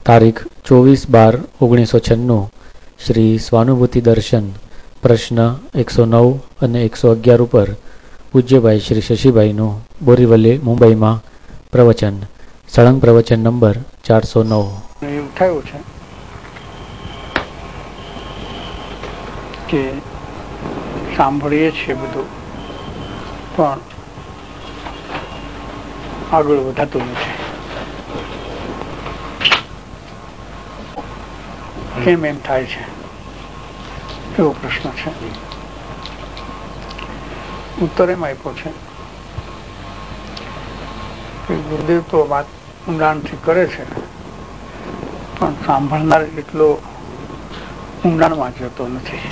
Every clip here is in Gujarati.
તારીખ 24/12/1996 શ્રી સ્વાનુભૂતિ દર્શન પ્રશ્ન 109 અને 111 ઉપર પૂજ્યભાઈ શ્રી શશીભાઈનું બોરીવલી મુંબઈમાં પ્રવચન, સળંગ પ્રવચન નંબર 409. એવું થયું છે કે સાંભળીએ છીએ બધું, પણ આગળ વધાતું નથી. કેમ એમ થાય છે એવો પ્રશ્ન છે. ઉત્તર એમ આપ્યો છે કે ગુરુદેવ તો વાત ઊંડાણથી કરે છે, પણ સાંભળનાર એટલો ઊંડાણમાં જતો નથી.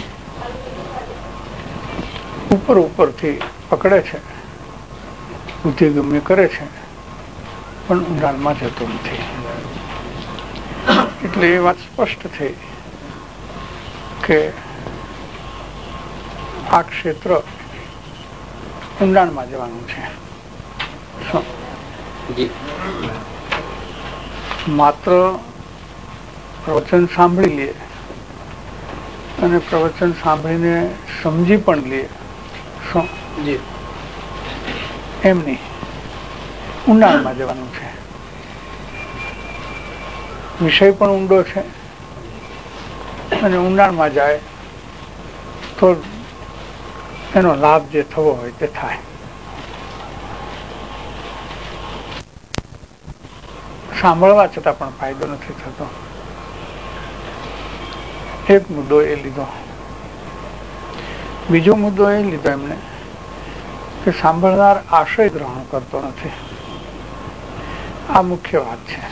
ઉપરથી પકડે છે, બુદ્ધિગમ્ય કરે છે, પણ ઊંડાણમાં જતો નથી. એટલે એ વાત સ્પષ્ટ થઈ કે આ ક્ષેત્ર ઊંડાણમાં જવાનું છે. માત્ર પ્રવચન સાંભળી લે અને પ્રવચન સાંભળીને સમજી પણ લે એમ નહીં, ઊંડાણમાં જવાનું છે. વિષય પણ ઊંડો છે અને ઊંડાણમાં જાય તો એનો લાભ જે થવો હોય તે થાય. સાંભળવા છતાં પણ ફાયદો નથી થતો. એક મુદ્દો એ લીધો. બીજો મુદ્દો એ લીધો એમને કે સાંભળનાર આશય ગ્રહણ કરતો નથી. આ મુખ્ય વાત છે.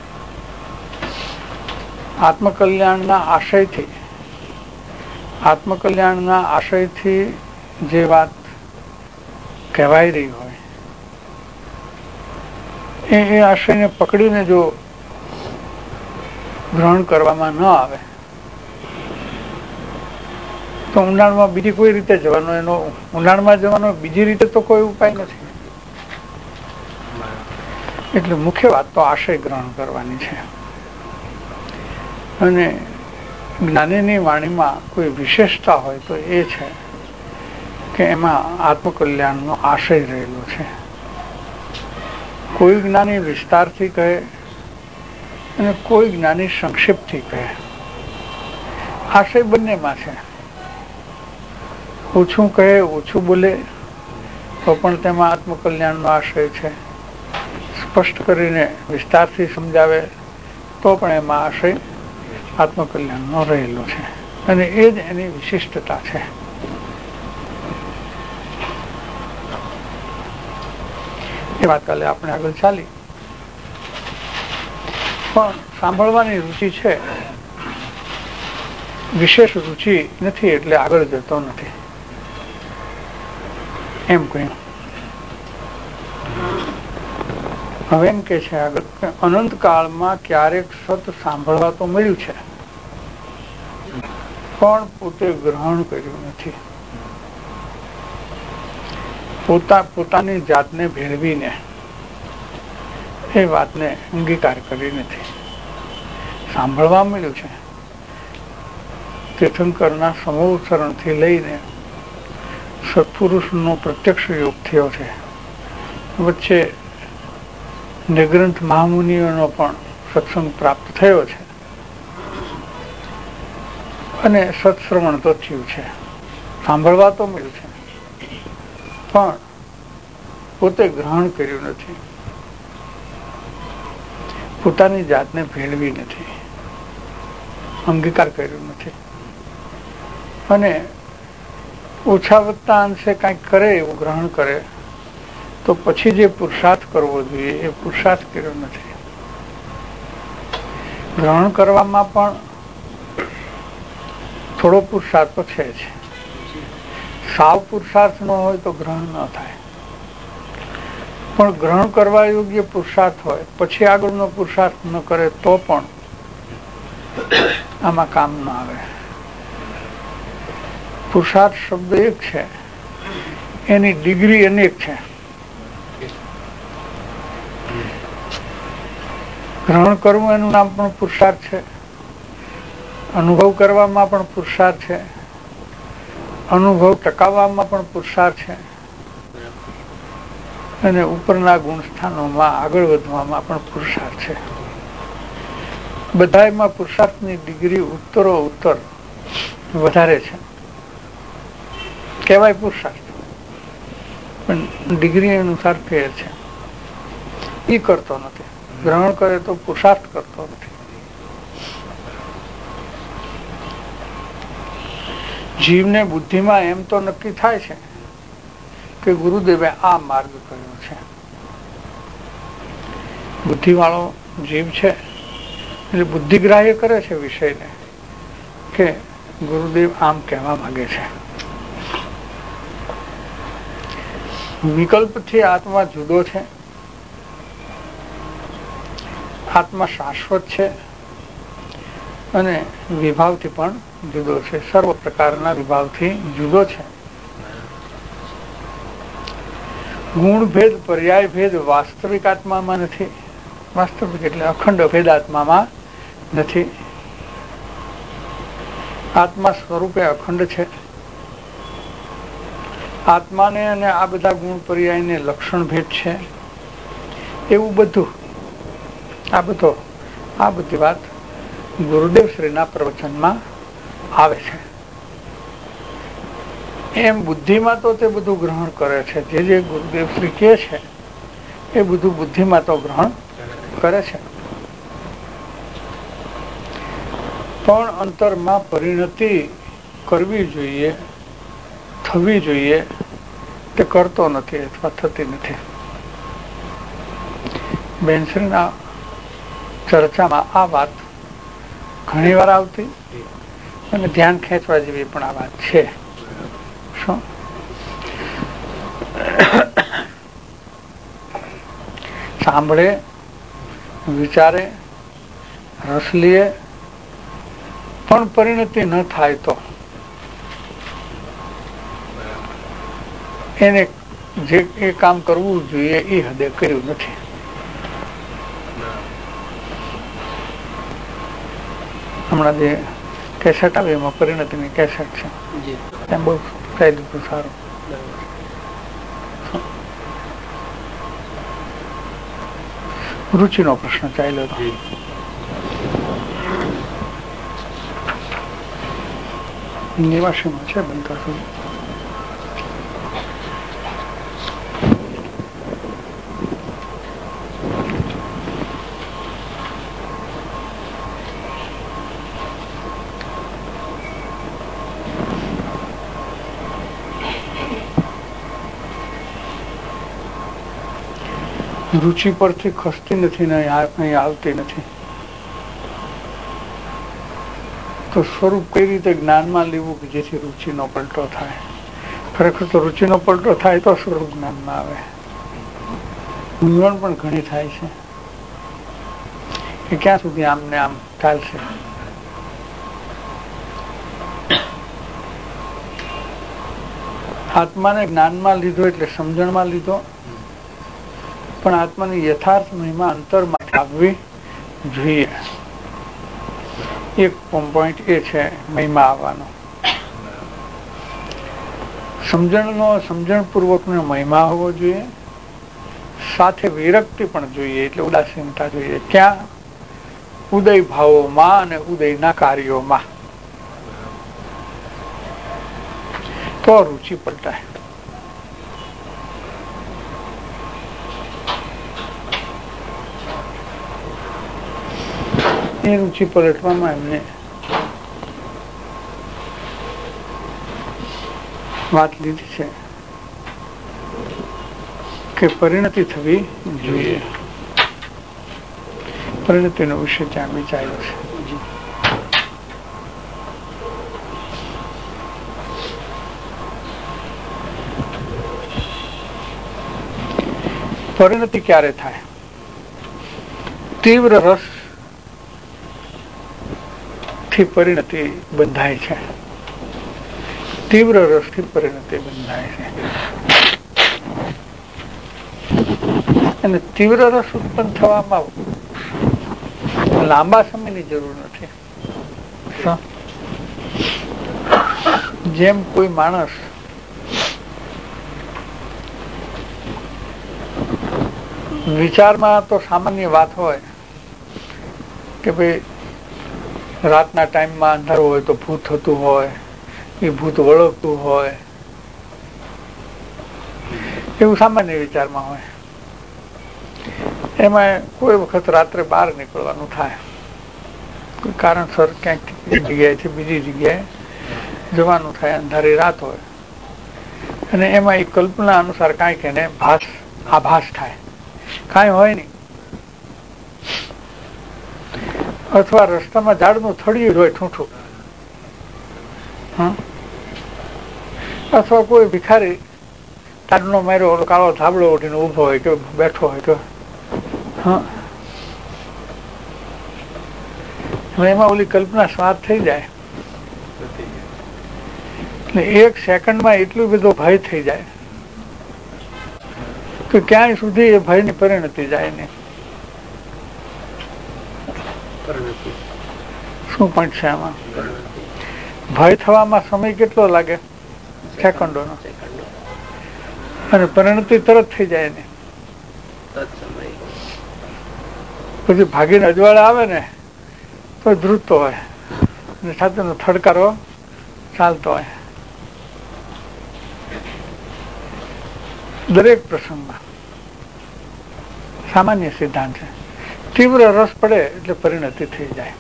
આત્મકલ્યાણના આશયથી જે વાત કહેવાઈ રહી હોય એ આશયને પકડીને જો ગ્રહણ કરવામાં ન આવે તો ઊંડાણમાં બીજી કોઈ રીતે જવાનો, એનો ઊંડાણમાં જવાનો બીજી રીતે તો કોઈ ઉપાય નથી. એટલે મુખ્ય વાત તો આશય ગ્રહણ કરવાની છે. અને જ્ઞાનીની વાણીમાં કોઈ વિશેષતા હોય તો એ છે કે એમાં આત્મકલ્યાણનો આશય રહેલો છે. કોઈ જ્ઞાની વિસ્તારથી કહે અને કોઈ જ્ઞાની સંક્ષેપથી કહે. આશય બંનેમાં છે. ઓછું કહે, ઓછું બોલે તો પણ તેમાં આત્મકલ્યાણનો આશય છે. સ્પષ્ટ કરીને વિસ્તારથી સમજાવે તો પણ એમાં આશય આત્મકલ્યાણનો રહેલો છે. અને એ જ એની વિશિષ્ટતા છે. એ વાત કાલે આપણે આગળ ચાલી. પણ સાંભળવાની રુચિ છે, વિશેષ રુચિ નથી એટલે આગળ જતો નથી એમ કહ્યું. હવે એમ કે છે આગળ કે અનંત કાળમાં ક્યારેક સત સાંભળવા તો મળ્યું છે, પણ પોતે ગ્રહણ કર્યું નથી. પોતાની જાતને ભેળવીને એ વાતને અંગીકાર કરી નથી. સાંભળવા મળ્યું છે. તીર્થંકરના સમોત્સરણથી લઈને સત્પુરુષનો પ્રત્યક્ષ યોગ થયો છે. વચ્ચે નિગ્રંથ મહામુનિઓનો પણ સત્સંગ પ્રાપ્ત થયો છે અને સત્શ્રવણ તો થયું છે. સાંભળવા તો મળ્યું છે, પણ પોતે ગ્રહણ કર્યું નથી. પોતાની જાતને ભેળવી નથી, અંગીકાર કર્યું નથી. અને ઓછા વત્તા અંશે કંઈક કરે એવું ગ્રહણ કરે તો પછી જે પુરુષાર્થ કરવો જોઈએ એ પુરુષાર્થ કર્યો નથી. ગ્રહણ કરવામાં પણ થોડો પુરુષાર્થ તો છે જ. સાવ પુરુષાર્થ ન હોય તો ગ્રહણ ન થાય, પણ ગ્રહણ કરવા યોગ્ય પુરુષાર્થ હોય પછી આગળનો પુરુષાર્થ ન કરે તો પણ આમાં કામ ન આવે. પુરુષાર્થ શબ્દ એક છે, એની ડિગ્રી અનેક છે. ગ્રહણ કરવું એનું નામ પણ પુરુષાર્થ છે, અનુભવ કરવામાં પણ પુરુષાર્થ છે, અનુભવ ટકાવવામાં પણ પુરુષાર્થ છે, અને ઉપરના ગુણ સ્થાનોમાં આગળ વધવામાં પણ પુરુષાર્થ છે. બધામાં પુરુષાર્થની ડિગ્રી ઉત્તરો ઉત્તર વધારે છે. કહેવાય પુરુષાર્થ, પણ ડિગ્રી અનુસાર ફેર છે. એ કરતો નથી. ગ્રહણ કરે તો પુરુષાર્થ કરતો નથી. જીવને બુદ્ધિમાં એમ તો નક્કી થાય છે કે ગુરુદેવે આ માર્ગ કર્યો છે. બુદ્ધિવાળો જીવ છે એટલે બુદ્ધિગ્રાહ્ય કરે છે વિષયને કે ગુરુદેવ આમ કહેવા માંગે છે. વિકલ્પથી આત્મા જુદો છે, આત્મા શાશ્વત છે, અને વિભાવથી પણ જુદો છે. સર્વ પ્રકારના વિભાવથી જુદો છે. ગુણ ભેદ, પર્યાય ભેદ વાસ્તવિક આત્મામાં નથી. વાસ્તવિક એટલે અખંડ ભેદ આત્મામાં નથી. આત્મા સ્વરૂપે અખંડ છે. આત્માને અને આ બધા ગુણ પર્યાયને લક્ષણ ભેદ છે. એવું બધું આ બધી વાત ગુરુદેવ શ્રીના પ્રવચનમાં આવે છે. એમ બુદ્ધિમાં તો તે બધું ગ્રહણ કરે છે. જે ગુરુદેવ શ્રી કહે છે એ બધું બુદ્ધિમાં તો ગ્રહણ કરે છે, પણ અંતરમાં પરિણતિ કરવી જોઈએ, થવી જોઈએ, તે કરતો નથી અથવા થતી નથી. બેનશ્રીના ચર્ચામાં આ વાત ઘણી વાર આવતી અને ધ્યાન ખેંચવા જેવી પણ આ વાત છે. શું સાંભળે, વિચારે, રસ લે, પણ પરિણતિ ન થાય તો એને જે એ કામ કરવું જોઈએ એ હદે કર્યું નથી. હમણાં જે કેસેટ આવે એમાં પરિણતિની કેસેટ છે, એમ બહુ કહી દીધું સારું. રુચિનો પ્રશ્ન ચાલ્યો હતો. નિવાસીમાં છે બનતા સુધી. રુચિ પરથી ખસતી નથી ને અહીં આવતી નથી, તો સ્વરૂપ કઈ રીતે જ્ઞાનમાં લેવું કે જેથી રુચિનો પલટો થાય? ખરેખર તો રુચિનો પલટો થાય તો સ્વરૂપ જ્ઞાનમાં આવે. મૂંઝવણ પણ ઘણી થાય છે કે ક્યાં સુધી આમને આમ ચાલશે. આત્માને જ્ઞાનમાં લીધો એટલે સમજણમાં લીધો, પણ આત્માની યથાર્થ મહિમા અંતરમાં આવવી જોઈએ. એક પોઈન્ટ એ છે મહિમા આવવાનો. સમજણપૂર્વકનો મહિમા હોવો જોઈએ, સાથે વિરક્તિ પણ જોઈએ, એટલે ઉદાસીનતા જોઈએ. ક્યાં? ઉદય ભાવોમાં અને ઉદયના કાર્યોમાં. તો રુચિ પલટાય. એ રુચિ પલટવામાં એમને વાત લીધી છે કે પરિણતિ થવી જોઈએ. પરિણતિનો વિષય ત્યાં વિચાર્યો છે. પરિણતિ ક્યારે થાય? તીવ્ર રસ થી પરિણતિ બંધાય છે. તીવ્ર રસથી પરિણતિ બંધાય છે. અને તીવ્ર રસ ઉત્પન્ન થવામાં લાંબા સમયની જરૂર નથી. જેમ કોઈ માણસ વિચારમાં તો સામાન્ય વાત હોય કે ભાઈ રાતના ટાઈમમાં અંધારું હોય તો ભૂત થતું હોય, એ ભૂત વળગતું હોય, એવું સામાન્ય વિચારમાં હોય. એમાં કોઈ વખત રાત્રે બહાર નીકળવાનું થાય, કોઈ કારણસર ક્યાંક જગ્યાએથી બીજી જગ્યાએ જવાનું થાય, અંધારી રાત હોય અને એમાં એ કલ્પના અનુસાર કાંઈક એને આભાસ થાય, કાંઈ હોય નહીં. અથવા રસ્તામાં ઝાડનું થડિયું હોય ઠૂઠું, અથવા કોઈ ભિખારી ટાઢનો માર્યો કાળો ધાબળો ઉઠીને ઉભો હોય કે બેઠો હોય કે એમાં ઓલી કલ્પના સ્વાદ થઈ જાય. એટલે એક સેકન્ડમાં એટલું બધો ભય થઈ જાય કે ક્યાંય સુધી એ ભયની પરિણતિ જાય નહીં. શું પણ છે આમાં? ભય થવામાં સમય કેટલો લાગે? સેકન્ડોનો. અને પરિણતિ તરત થઈ જાય ને. પછી ભાગીને અજવાળા આવે ને તો ધ્રુજતો હોય અને સાથેનો થડકારો ચાલતો હોય. દરેક પ્રસંગમાં સામાન્ય સિદ્ધાંત છે. તીવ્ર રસ પડે એટલે પરિણતિ થઈ જાય.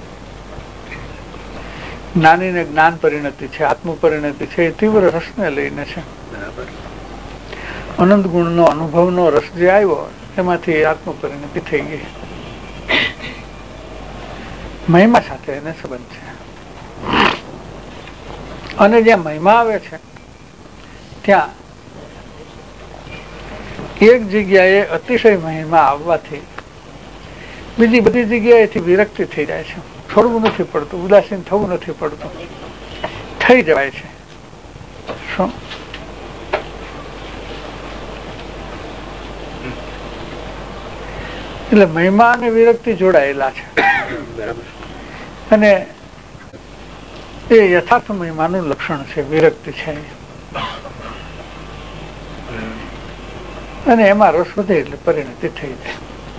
જ્ઞાની ને જ્ઞાન પરિણતિ છે, આત્મ પરિણતિ છે, એ તીવ્ર રસને લઈને છે. અનંત ગુણનો અનુભવનો રસ જે આવ્યો એમાંથી આત્મ પરિણતિ થઈ ગઈ. મહિમા સાથે એને સંબંધ છે. અને જ્યાં મહિમા આવે છે ત્યાં એક જગ્યાએ અતિશય મહિમા આવવાથી બીજી બધી જગ્યાએથી વિરક્તિ થઈ જાય છે. છોડવું નથી પડતું, ઉદાસીન થવું નથી પડતું, થઈ જવાય છે. શું? એટલે મહિમા અને વિરક્તિ જોડાયેલા છે. અને એ યથાર્થ મહિમાનું લક્ષણ છે, વિરક્તિ છે. અને એમાં રસ વધે એટલે પરિણતિ થઈ જાય.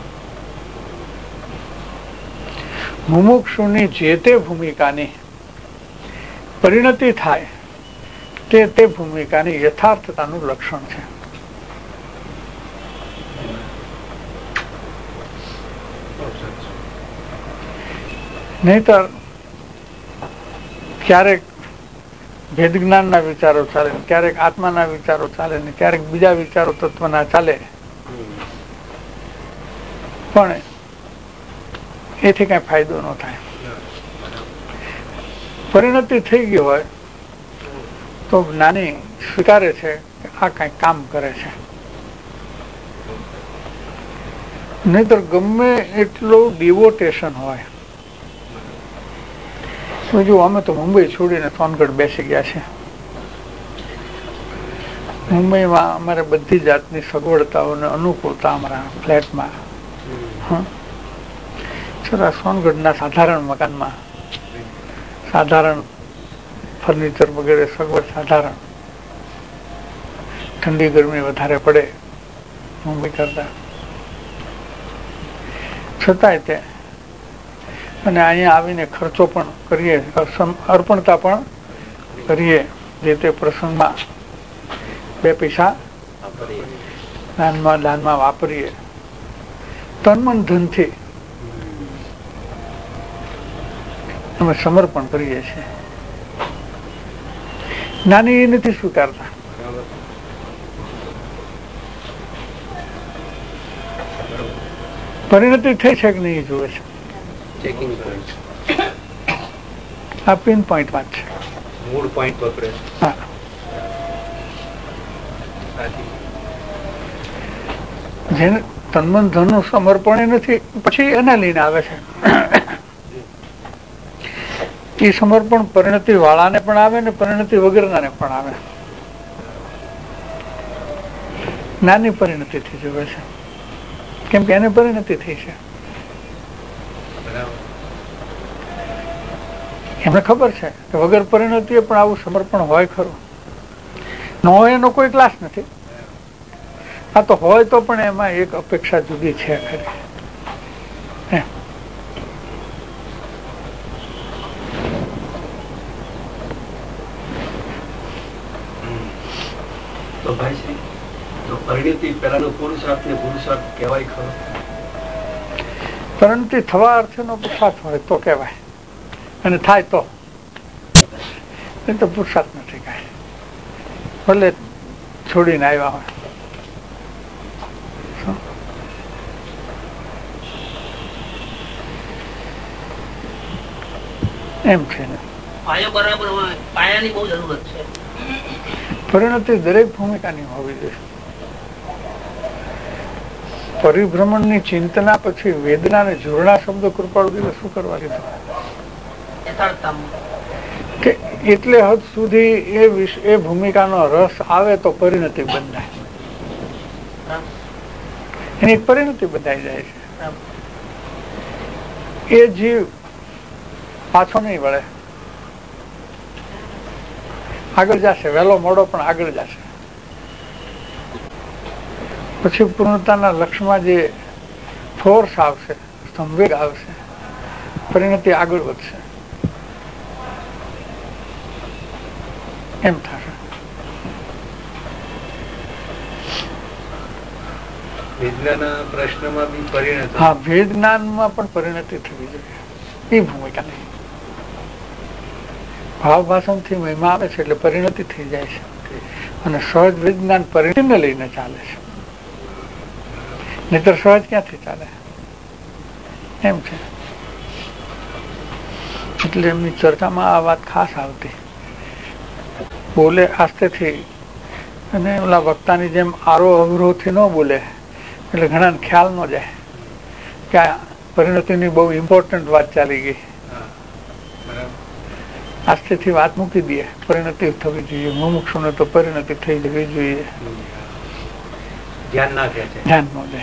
મુમુક્ષુની જે તે ભૂમિકાની પરિણતિ થાય તે ભૂમિકાની યથાર્થતાનું લક્ષણ છે. નહીતર ક્યારેક ભેદ જ્ઞાનના વિચારો ચાલે, ક્યારેક આત્માના વિચારો ચાલે ને ક્યારેક બીજા વિચારો તત્વના ચાલે, પણ એથી કઈ ફાયદો ન થાય. પરિણતિ થઈ ગઈ હોય તો જ્ઞાની સ્વીકારે છે કે આ કઈ કામ કરે છે. નહીતર ગમે એટલું ડિવોટેશન હોય. જો અમે તો મુંબઈ છોડીને સોનગઢ બેસી ગયા છે. મુંબઈમાં અમારે બધી જાતની સગવડતાઓ અને અનુકૂળતા અમારા ફ્લેટમાં, સોનગઢના સાધારણ મકાનમાં સાધારણ ફર્નિચર વગેરે સગવડ સાધારણ. ઠંડી ગરમી વધારે પડે મુંબઈ કરતા, છતાંય તે અને અહીંયા આવીને ખર્ચો પણ કરીએ, અર્પણતા પણ કરીએ, જે તે પ્રસંગમાં બે પૈસા દાનમાં વાપરીએ, તન મન ધનથી અમે સમર્પણ કરીએ છીએ. જ્ઞાની એ નથી સ્વીકારતા. પરિણતિ થઈ છે કે નહીં જુએ છે. આ પિન પોઈન્ટ વાત છે. મૂળ પોઈન્ટ પકડે. હા, જેને તન્મન ધનનું સમર્પણ નથી, પછી એને લઈને આવે છે. એ સમર્પણ પરિણતિ વાળાને પણ આવે ને પરિણતિ વગરનાને પણ આવે. નાની પરિણતિ થી જોવે છે, કેમ કે એને પરિણતિ થઈ છે. એમને ખબર છે કે વગર પરિણતિએ પણ આવું સમર્પણ હોય ખરું. ન હોય એનો કોઈ ક્લાસ નથી. આ તો હોય તો પણ એમાં એક અપેક્ષા જુદી છે ખરી. તો ભાઈ શ્રી, તો પરિણતિ પહેલાનો પુરુષાર્થ ને પુરુષાર્થ કહેવાય ખરો? પરિણતિ થવા અર્થનો પુરુષાર્થ હોય તો કહેવાય, અને થાય તો એ તો પુરુષાર્થ નથી કાંઈ, ભલે છોડીને આવ્યા હોય. એમ છે ને, પાયો બરાબર હોય, પાયાની બહુ જરૂરત છે. પરિણતિ દરેક ભૂમિકાની હોવી જોઈએ. પરિભ્રમણની ચિંતના પછી વેદના ને જોરણા શબ્દો કૃપાળુ દિવસ શું કરવા લીધો કે એટલે હદ સુધી એ ભૂમિકાનો રસ આવે તો પરિણતિ બંધાય, એની પરિણતિ બંધાઈ જાય છે. એ જીવ પાછો નહીં વળે, આગળ જશે, વહેલો મોડો પણ આગળ જશે. પછી પૂર્ણતાના લક્ષ્યમાં જે ફોર્સ આવશે, સંવેગ આવશે, પરિણતિ આગળ વધશે, એમ થશે. હા, ભેદ જ્ઞાનમાં પણ પરિણતિ થવી જોઈએ, એ ભૂમિકા નહીં. ભાવ ભાષણથી મહિમા આવે છે એટલે પરિણતિ થઈ જાય છે, અને સહજ વિજ્ઞાન પરિણતિને લઈને ચાલે છે, નહીતર સહજ ક્યાંથી ચાલે, એમ છે. એટલે એમની ચર્ચામાં આ વાત ખાસ આવતી, બોલે આસ્તેથી, અને ઓલા વક્તાની જેમ આરો અવરોહથી ન બોલે એટલે ઘણાને ખ્યાલ ન જાય કે આ પરિણતિની બહુ ઇમ્પોર્ટન્ટ વાત ચાલી ગઈ. આસ્તેથી વાત મૂકી દે, પરિણતિ થવી જોઈએ, મુમુક્ષુને તો પરિણતિ થઈ જવી જોઈએ, ધ્યાન ન દે.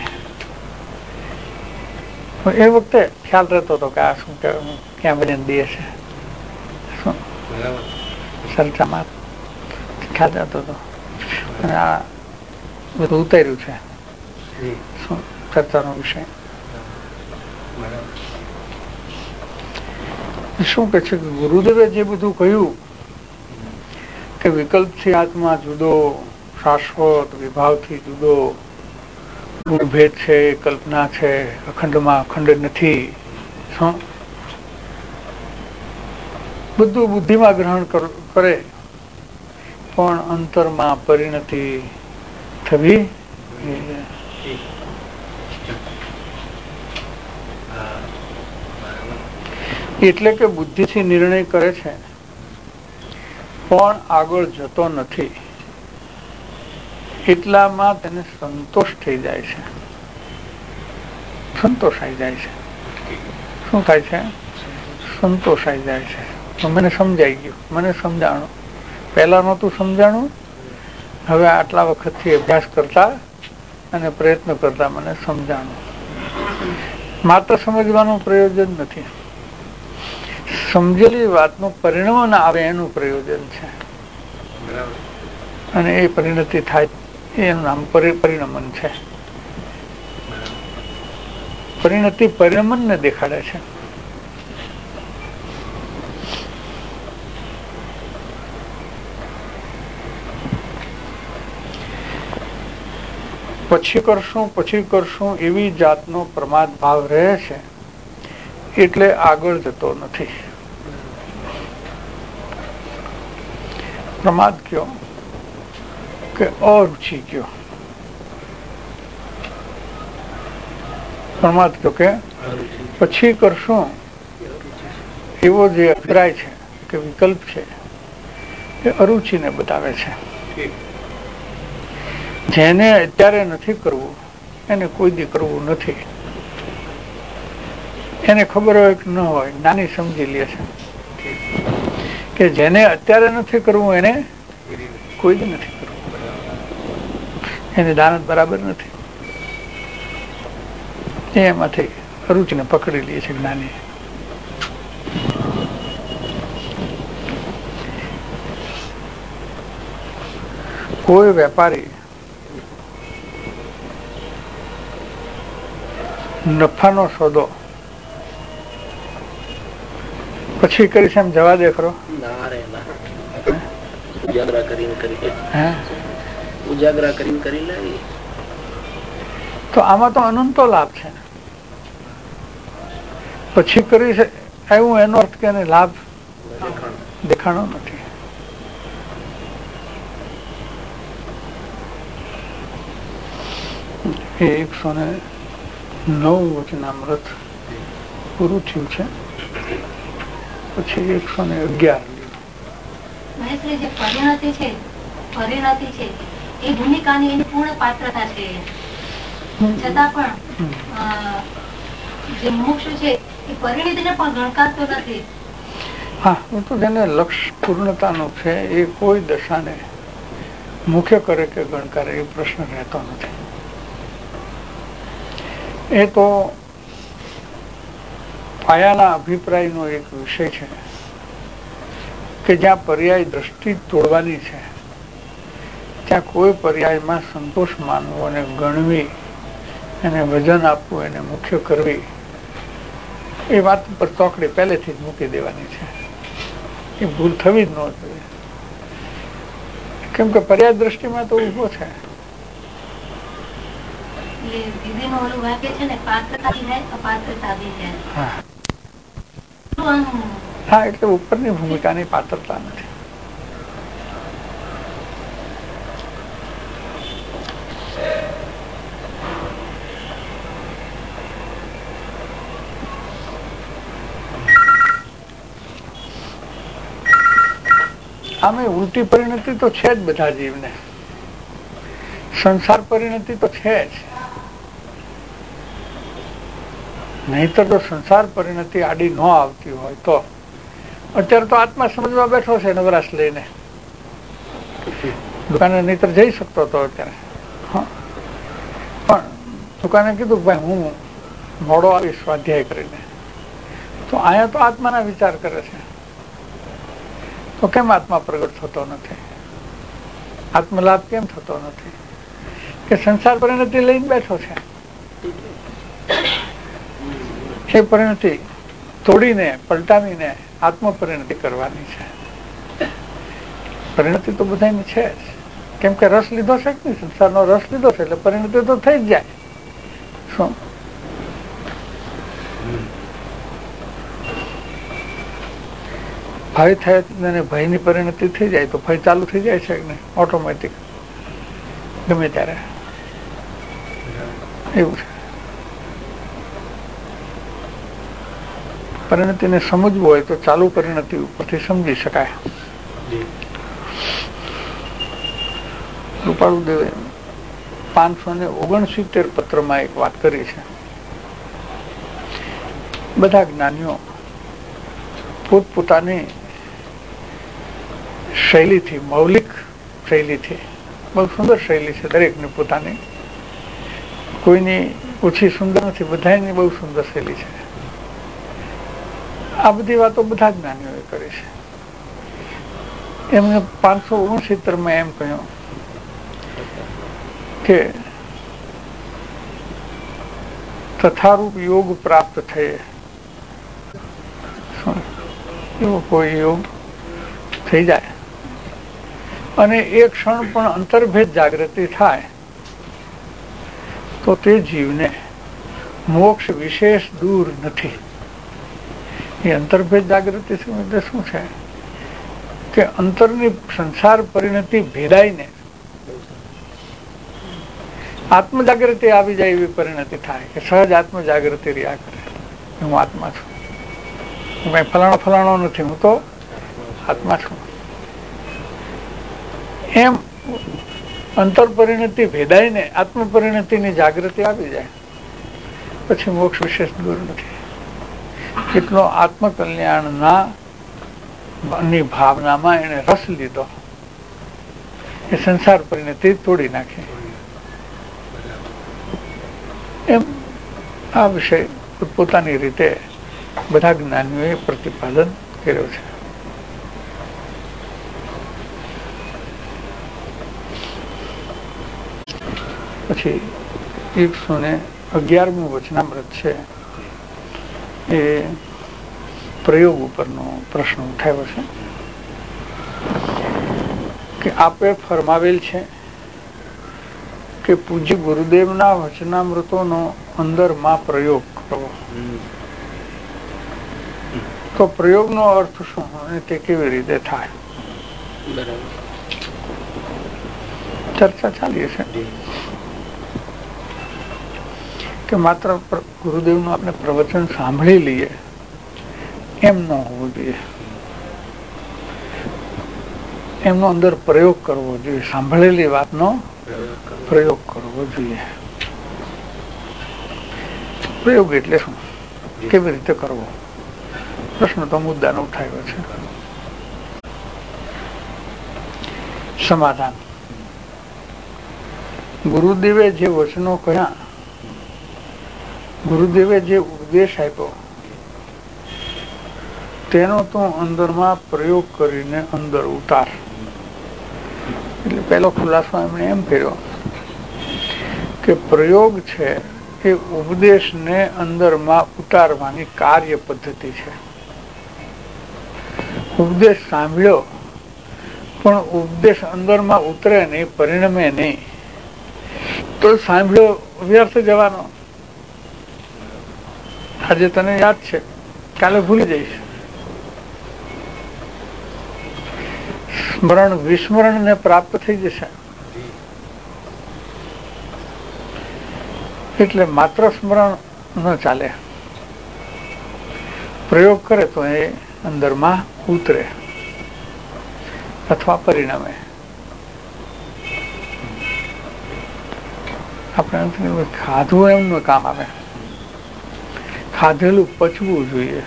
એ વખતે ખ્યાલ રહેતો હતો કે આ શું ક્યાં વજન દે છે, શું ચર્ચામાં ખ્યાલ રહેતો હતો. અને આ બધું ઉતાર્યું છે શું ચર્ચાનો વિષય. શું કે છે, ગુરુદેવે જે બધું કહ્યું કે વિકલ્પથી આત્મા જુદો, શાશ્વત, વિભાવથી જુદો, ભેદ છે, કલ્પના છે, અખંડમાં અખંડ નથી, શું બધું બુદ્ધિમાં ગ્રહણ કરે પણ અંતરમાં પરિણતિ થવી. એટલે કે બુદ્ધિથી નિર્ણય કરે છે પણ આગળ જતો નથી, એટલામાં તેને સંતોષ થઈ જાય છે, સંતોષાઈ જાય છે. શું થાય છે? સંતોષાઈ જાય છે. મને સમજાઈ ગયું, મને સમજાણું, પહેલા નહોતું સમજાણું, હવે આટલા વખતથી અભ્યાસ કરતા અને પ્રયત્ન કરતા મને સમજાણું. માત્ર સમજવાનું પ્રયોજન નથી, સમજેલી વાતનું પરિણામ ના આવે એનું પ્રયોજન છે, અને એ પરિણતિ થાય એનું નામ પરિણમન છે. પરિણતિ પરિણમન ને દેખાડે છે. પછી કરશું એવી જાતનો પ્રમાદ ભાવ રહે છે એટલે આગળ જતો નથી. પ્રમાદ કયો કે અરુચિ કયો, પ્રમાદ કયો કે પછી કરશું એવો જે અભિપ્રાય છે કે વિકલ્પ છે એ અરુચિને બતાવે છે. જેને અત્યારે નથી કરવું એને કોઈ દી કરવું નથી. એને ખબર હોય કે ન હોય, નાની સમજી લે છે કે જેને અત્યારે નથી કરવું એને કોઈ દી નથી કરવું, એની દાનત બરાબર નથી. એમાંથી અરુચિને પકડી લે છે જ્ઞાની. કોઈ વેપારી નફાનો સોદો પછી કરીશ એમ જવા દે ખરો? ઉજાગરા કરીને કરી લે. તો આમાં તો અનંતો લાભ છે. પછી કરીશ એવું એનો અર્થ કે લાભ દેખાણો નથી. એ 109 વચનામૃત પૂરું થયું છે. પછી 111 જે પરિણતિ છે એ ભૂમિકાની એની પૂર્ણ પાત્રતા છે. છતાં પણ જે મોક્ષ છે એ પરિણતિને પણ ગણકારતો નથી. હા, તો જેને લક્ષ્ય પૂર્ણતાનું છે એ કોઈ દશાને મુખ્ય કરે કે ગણકારે એ પ્રશ્ન રહેતો નથી. એ તો પાયાના અભિપ્રાયનો એક વિષય છે કે જ્યાં પર્યાય દ્રષ્ટિ તોડવાની છે ત્યાં કોઈ પર્યાયમાં સંતોષ માનવો અને ગણવી, એને વજન આપવું, એને મુખ્ય કરવી, એ વાત પર ચોકડી પહેલેથી જ મૂકી દેવાની છે. એ ભૂલ થવી જ ન જોઈએ. કેમ કે પર્યાય દ્રષ્ટિમાં તો ઉભો છે. હા, એટલે ઉપરની ભૂમિકાની પાત્રતા નથી. આમે ઉલટી પરિણતિ તો છે જ બધા જીવને. સંસાર પરિણતિ તો છે જ. નહીતર તો સંસાર પરિણતિ આડી ન આવતી હોય તો અત્યારે તો આત્મા સમજવા બેઠો છે નવરાશ લઈને. દુકાને નહીતર જઈ શકતો હતો અત્યારે. પણ દુકાને કીધું કે ભાઈ હું મોડો આવીશ સ્વાધ્યાય કરીને. તો અહીંયા તો આત્માના વિચાર કરે છે. તો કેમ આત્મા પ્રગટ થતો નથી? આત્મલાભ કેમ થતો નથી? કે સંસાર પરિણતિ લઈને બેઠો છે. એ પરિણતિ તોડીને પલટાવીને આત્મ પરિણતિ કરવાની છે. પરિણતિ તો બધાની છે જ. કેમ કે રસ લીધો છે કે નહીં? સંસારનો રસ લીધો છે એટલે પરિણતિ તો થઈ જ જાય. શું ભય થાય અને ભયની પરિણતિ થઈ જાય તો ભય ચાલુ થઈ જાય છે કે નહીં? ઓટોમેટિક ગમે ત્યારે એવું છે. પરિણતિને સમજવું હોય તો ચાલુ પરિણતિ ઉપરથી સમજી શકાય. કૃપાળુદેવે 569 પત્રમાં એક વાત કરી છે. બધા જ્ઞાનીઓ પોતપોતાની શૈલીથી, મૌલિક શૈલીથી, બહુ સુંદર શૈલી છે દરેકની પોતાની, કોઈની ઓછી સુંદર નથી, બધાની બહુ સુંદર શૈલી છે. આ બધી વાતો બધા જ્ઞાનીઓએ કરી છે. એમને 569 એમ કહ્યું કે તથારૂપ યોગ પ્રાપ્ત થયે. એવો કોઈ યોગ થઈ જાય અને એક ક્ષણ પણ અંતર્ભેદ જાગૃતિ થાય તો તે જીવને મોક્ષ વિશેષ દૂર નથી. એ અંતર્ભેદ જાગૃતિ શું છે કે અંતરની સંસાર પરિણતિ ભેદાઈને આત્મ જાગૃતિ આવી જાય એવી પરિણતિ થાય કે સહજ આત્મ જાગૃતિ રહ્યા કરે. હું આત્મા છું, હું કઈ ફલાણો નથી, હું તો આત્મા છું. એમ અંતર પરિણતિ ભેદાઈને આત્મ પરિણતિની જાગૃતિ આવી જાય પછી મોક્ષ વિશેષ દૂર નથી. કેટલો આત્મકલ્યાણના ભાવનામાં એને રસ લીધો એ સંસાર પરિણતિ તોડી નાખે. એમ આ વિષય પોતાની રીતે બધા જ્ઞાનીઓએ પ્રતિપાદન કર્યો છે. પછી 111મું વચનામૃત છે એ પ્રયોગ ઉપરનો પ્રશ્ન ઉઠાવ્યો છે કે આપે ફરમાવેલ છે કે પૂજ્ય ગુરુદેવના વચનામૃતોનો અંદરમાં પ્રયોગ કરવો. તો પ્રયોગનો અર્થ શું અને તે કેવી રીતે થાય? ચર્ચા ચાલી છે કે માત્ર ગુરુદેવનું આપણે પ્રવચન સાંભળી લઈએ એમ ન હોવું જોઈએ. એમનો અંદર પ્રયોગ કરવો જોઈએ. સાંભળેલી વાતનો પ્રયોગ કરવો જોઈએ. પ્રયોગ એટલે શું, કેવી રીતે કરવો? પ્રશ્ન તો મુદ્દાનો ઉઠાવ્યો છે. સમાધાન: ગુરુદેવે જે વચનો કહ્યા, ગુરુદેવે જે ઉપદેશ આપ્યો તેનો તો અંદરમાં પ્રયોગ કરીને અંદર ઉતાર. એટલે પહેલો ખુલાસો એમણે એમ કર્યો કે પ્રયોગ છે એ ઉપદેશને અંદરમાં ઉતારવાની કાર્ય પદ્ધતિ છે. ઉપદેશ સાંભળ્યો પણ ઉપદેશ અંદરમાં ઉતરે નહીં, પરિણમે નહીં, તો સાંભળ્યો વ્યર્થ જવાનો. આજે તને યાદ છે, કાલે ભૂલી જઈશ. સ્મરણ વિસ્મરણ ને પ્રાપ્ત થઈ જશે. એટલે માત્ર સ્મરણ ન ચાલે, પ્રયોગ કરે તો એ અંદરમાં ઉતરે અથવા પરિણામે. આપણે ખાધું એમનું કામ આવે, ખાધેલું પચવું જોઈએ.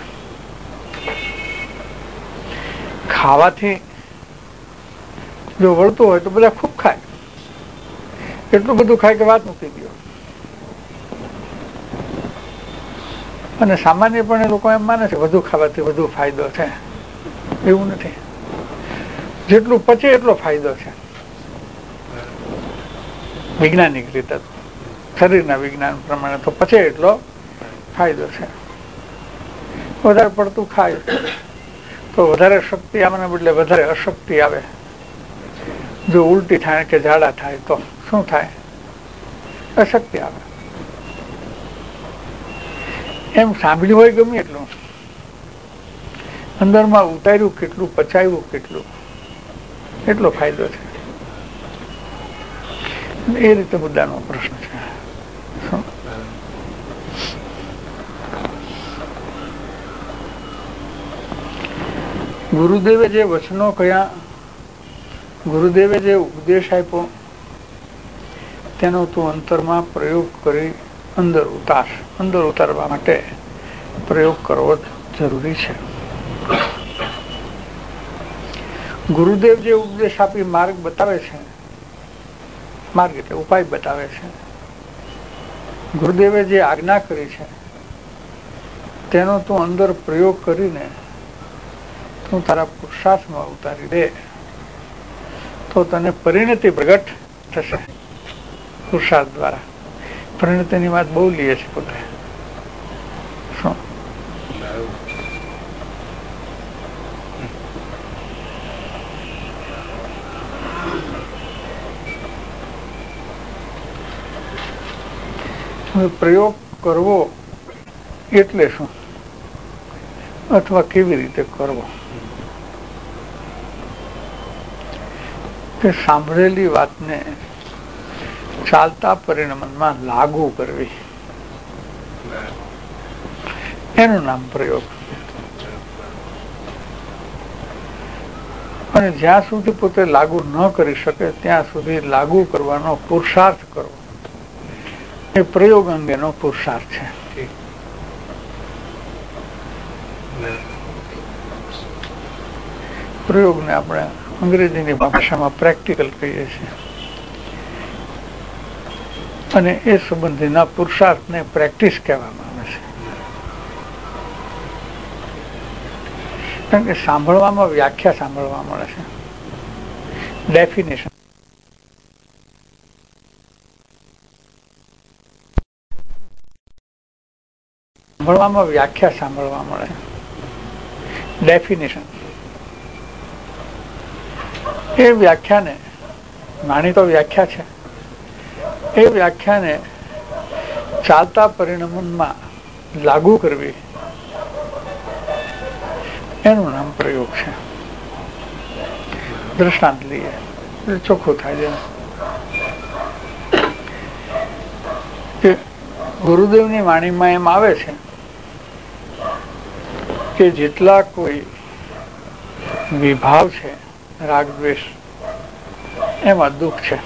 ખાવાથી જો વળતું હોય તો બધા ખૂબ ખાય, એટલું બધું ખાય કે વાત મૂકી દો. અને સામાન્યપણે લોકો એમ માને છે વધુ ખાવાથી વધુ ફાયદો છે. એવું નથી. જેટલું પચે એટલો ફાયદો છે. વૈજ્ઞાનિક રીતે શરીરના વિજ્ઞાન પ્રમાણે તો પચે એટલો ફાયદો છે. વધારે પડતું ખાય તો વધારે શક્તિ આવવાને બદલે વધારે અશક્તિ આવે. જો ઉલટી થાય કે ઝાડા થાય તો શું થાય? અશક્તિ આવે. એમ સાંભળ્યું હોય ગમે એટલું, અંદરમાં ઉતાર્યું કેટલું, પચાવ્યું કેટલું, એટલો ફાયદો છે. એ રીતે મુદ્દાનો પ્રશ્ન છે. ગુરુદેવે જે વચનો કહ્યા, ગુરુદેવે જે ઉપદેશ આપ્યો તેનો તું અંતરમાં પ્રયોગ કરી અંદર ઉતાર. અંદર ઉતારવા માટે પ્રયોગ કરવો જરૂરી છે. ગુરુદેવ જે ઉપદેશ આપી માર્ગ બતાવે છે, માર્ગ એટલે ઉપાય બતાવે છે, ગુરુદેવે જે આજ્ઞા કરી છે તેનો તું અંદર પ્રયોગ કરીને તું તારા પુરુષાર્થમાં ઉતારી દે તો તને પરિણતિ પ્રગટ થશે. પુરુષાર્થ દ્વારા પરિણતિની વાત બહુ લે છે પોતે. શું પ્રયોગ કરવો એટલે શું, અથવા કેવી રીતે કરવો? કે સાંભળેલી વાતને ચાલતા પરિણામમાં લાગુ કરવી, એનું નામ પ્રયોગ. અને જ્યાં સુધી પોતે લાગુ ન કરી શકે ત્યાં સુધી લાગુ કરવાનો પુરુષાર્થ કરવો, એ પ્રયોગ અંગેનો પુરુષાર્થ છે. પ્રયોગને આપણે અંગ્રેજીની ભાષામાં પ્રેક્ટિકલ કહીએ છીએ. અને એ સંબંધીના પુરુષાર્થને પ્રેક્ટિસ કહેવામાં આવે છે. કારણ કે સાંભળવામાં વ્યાખ્યા સાંભળવા મળે છે, ડેફિનેશન. સાંભળવામાં વ્યાખ્યા સાંભળવા મળે, ડેફિનેશન. એ વ્યાખ્યાને, નાની તો વ્યાખ્યા છે, એ વ્યાખ્યાને ચાલતા પરિણમનમાં લાગુ કરવી, એનું નામ પ્રયોગ છે. દ્રષ્ટાંત લઈએ એટલે ચોખ્ખું થાય છે કે ગુરુદેવની વાણીમાં એમ આવે છે કે જેટલા કોઈ વિભાવ છે, રાગ દ્વેષ, એમાં દુઃખ છે.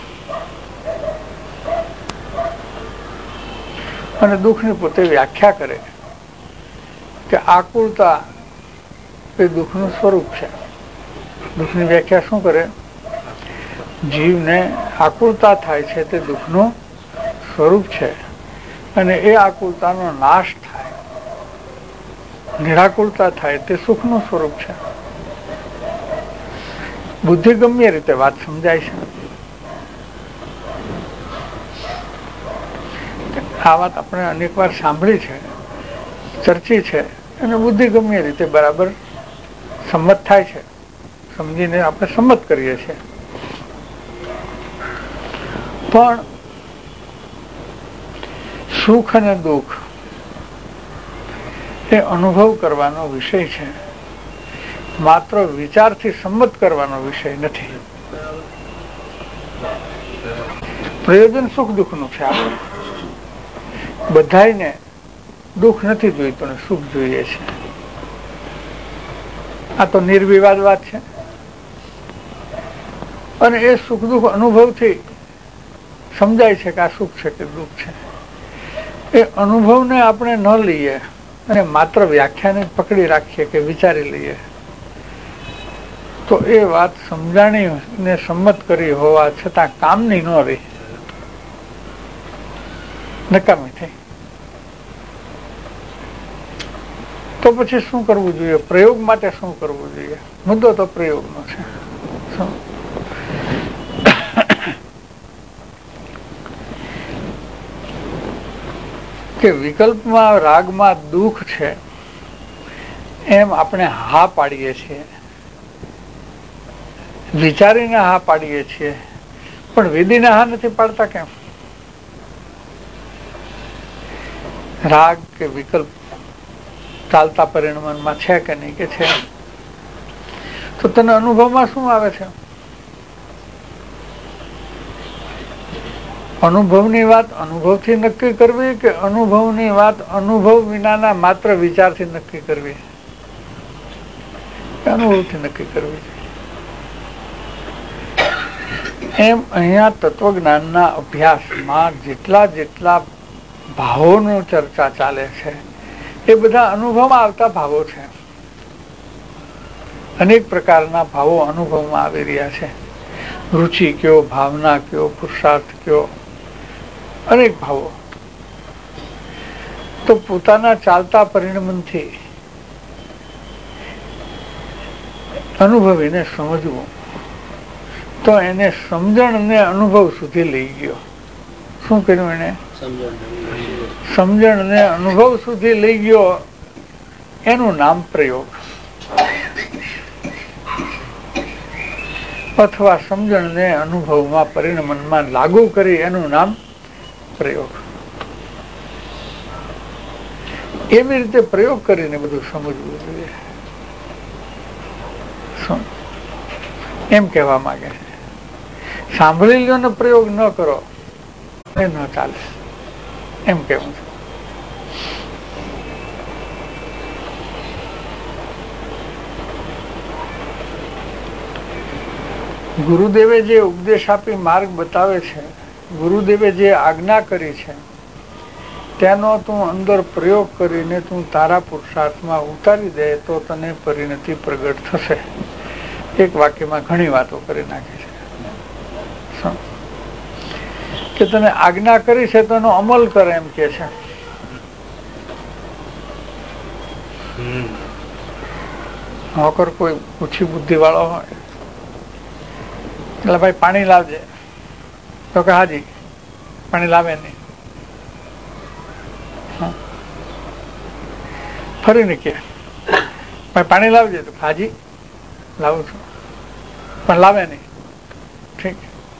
અને દુઃખની પોતે વ્યાખ્યા કરે કે આકુળતા એ દુઃખનું સ્વરૂપ છે. દુઃખની વ્યાખ્યા શું કરે? જીવને આકુળતા થાય છે તે દુઃખનું સ્વરૂપ છે, અને એ આકુળતાનો નાશ થાય, નિરાકુળતા થાય તે સુખનું સ્વરૂપ છે. બુદ્ધિ ગમ્ય રીતે વાત સમજાય છે. આ વાત આપણે અનેક વાર સાંભળી છે, ચર્ચી છે, અને બુદ્ધિ ગમ્ય રીતે બરાબર સંમત થાય છે, સમજીને આપણે સંમત કરીએ છીએ. પણ સુખ અને દુઃખ એ અનુભવ કરવાનો વિષય છે, માત્ર વિચારથી સંમત કરવાનો વિષય નથી. પ્રયોજન સુખ દુઃખનું છે. આપણે બધાને દુઃખ નથી જોઈતું, સુખ જોઈએ છે. આ તો નિર્વિવાદ વાત છે. અને એ સુખ દુઃખ અનુભવથી સમજાય છે કે આ સુખ છે કે દુઃખ છે. એ અનુભવને આપણે ન લઈએ અને માત્ર વ્યાખ્યાને પકડી રાખીએ કે વિચારી લઈએ, તો એ વાત સમજાણી ને સંમત કરી હોવા છતાં કામની ન રહી, નકામી થઈ. તો પછી શું કરવું જોઈએ? પ્રયોગ માટે શું કરવું જોઈએ? મુદ્દો તો પ્રયોગનો છે. કે વિકલ્પમાં, રાગમાં દુઃખ છે એમ આપણે હા પાડીએ છીએ, વિચારીને હા પાડીએ છીએ, પણ વિધિને હા નથી પાડતા. કેમ? રાગ કે વિકલ્પ ચાલતા પરિણમનમાં છે કે નહીં કે છે, તો તને અનુભવમાં શું આવે છે? અનુભવની વાત અનુભવથી નક્કી કરવી કે અનુભવની વાત અનુભવ વિનાના માત્ર વિચારથી નક્કી કરવી? અનુભવથી નક્કી કરવી. એમ અહીંયા તત્વજ્ઞાનના અભ્યાસમાં જેટલા ભાવોની ચર્ચા ચાલે છે એ બધા અનુભવમાં આવતા ભાવો છે. અનેક પ્રકારના ભાવો અનુભવમાં આવી રહ્યા છે. રુચિ કયો, ભાવના કયો, પુરુષાર્થ કયો, અનેક ભાવો. તો પોતાના ચાલતા પરિણમનથી અનુભવીને સમજવું, તો એને સમજણ ને અનુભવ સુધી લઈ ગયો. શું કર્યું એને? સમજણ ને અનુભવ સુધી લઈ ગયો. એનું નામ પ્રયોગ, અથવા સમજણ ને અનુભવમાં, પરિણમનમાં લાગુ કરી એનું નામ પ્રયોગ. એવી રીતે પ્રયોગ કરીને બધું સમજવું જોઈએ. એમ કહેવા માંગે છે. સાંભળી લો ને પ્રયોગ ન કરો એ ન ચાલે, એમ કેવું છે. ગુરુદેવે જે ઉપદેશ આપી માર્ગ બતાવે છે, ગુરુદેવે જે આજ્ઞા કરી છે, તેનો તું અંદર પ્રયોગ કરીને તું તારા પુરુષાર્થમાં ઉતારી દે તો તને પરિણતિ પ્રગટ થશે. એક વાક્યમાં ઘણી વાતો કરી નાખી છે કે તને આજ્ઞા કરી છે તો એનો અમલ કરે, એમ કે છે. નોકર કોઈ ઓછી બુદ્ધિ વાળો હોય એટલે ભાઈ પાણી લાવજે, તો કે હાજી, પાણી લાવે નહીં. ફરીને કે પાણી લાવજે, તો હાજી લાવું છું, પણ લાવે નહીં. ઠીક,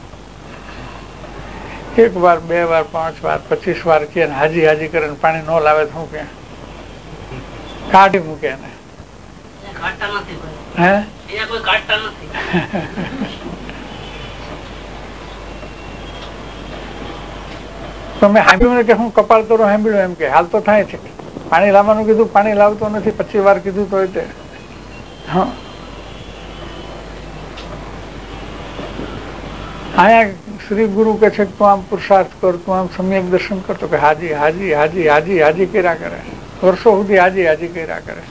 1 વાર 2 વાર 5 વાર 25 વાર કે હાજી હાજી કરે પાણી ન લાવે તો શું કે કાઢી મૂકે એને. હે તો મેં સાંભળ્યું કે હું કપાળ તો સાંભળ્યું એમ કે હાલ તો થાય છે, પાણી લાવવાનું કીધું પાણી લાવતો નથી, 25 વાર કીધું તો તે હા. અહીંયા શ્રી ગુરુ કે છે તું આમ પુરુષાર્થ કર, તું આમ સમ્યક દર્શન કરતો કે હાજી હાજી હાજી હાજી હાજી કર્યા કરે, વર્ષો સુધી હાજી હાજી કર્યા કરે.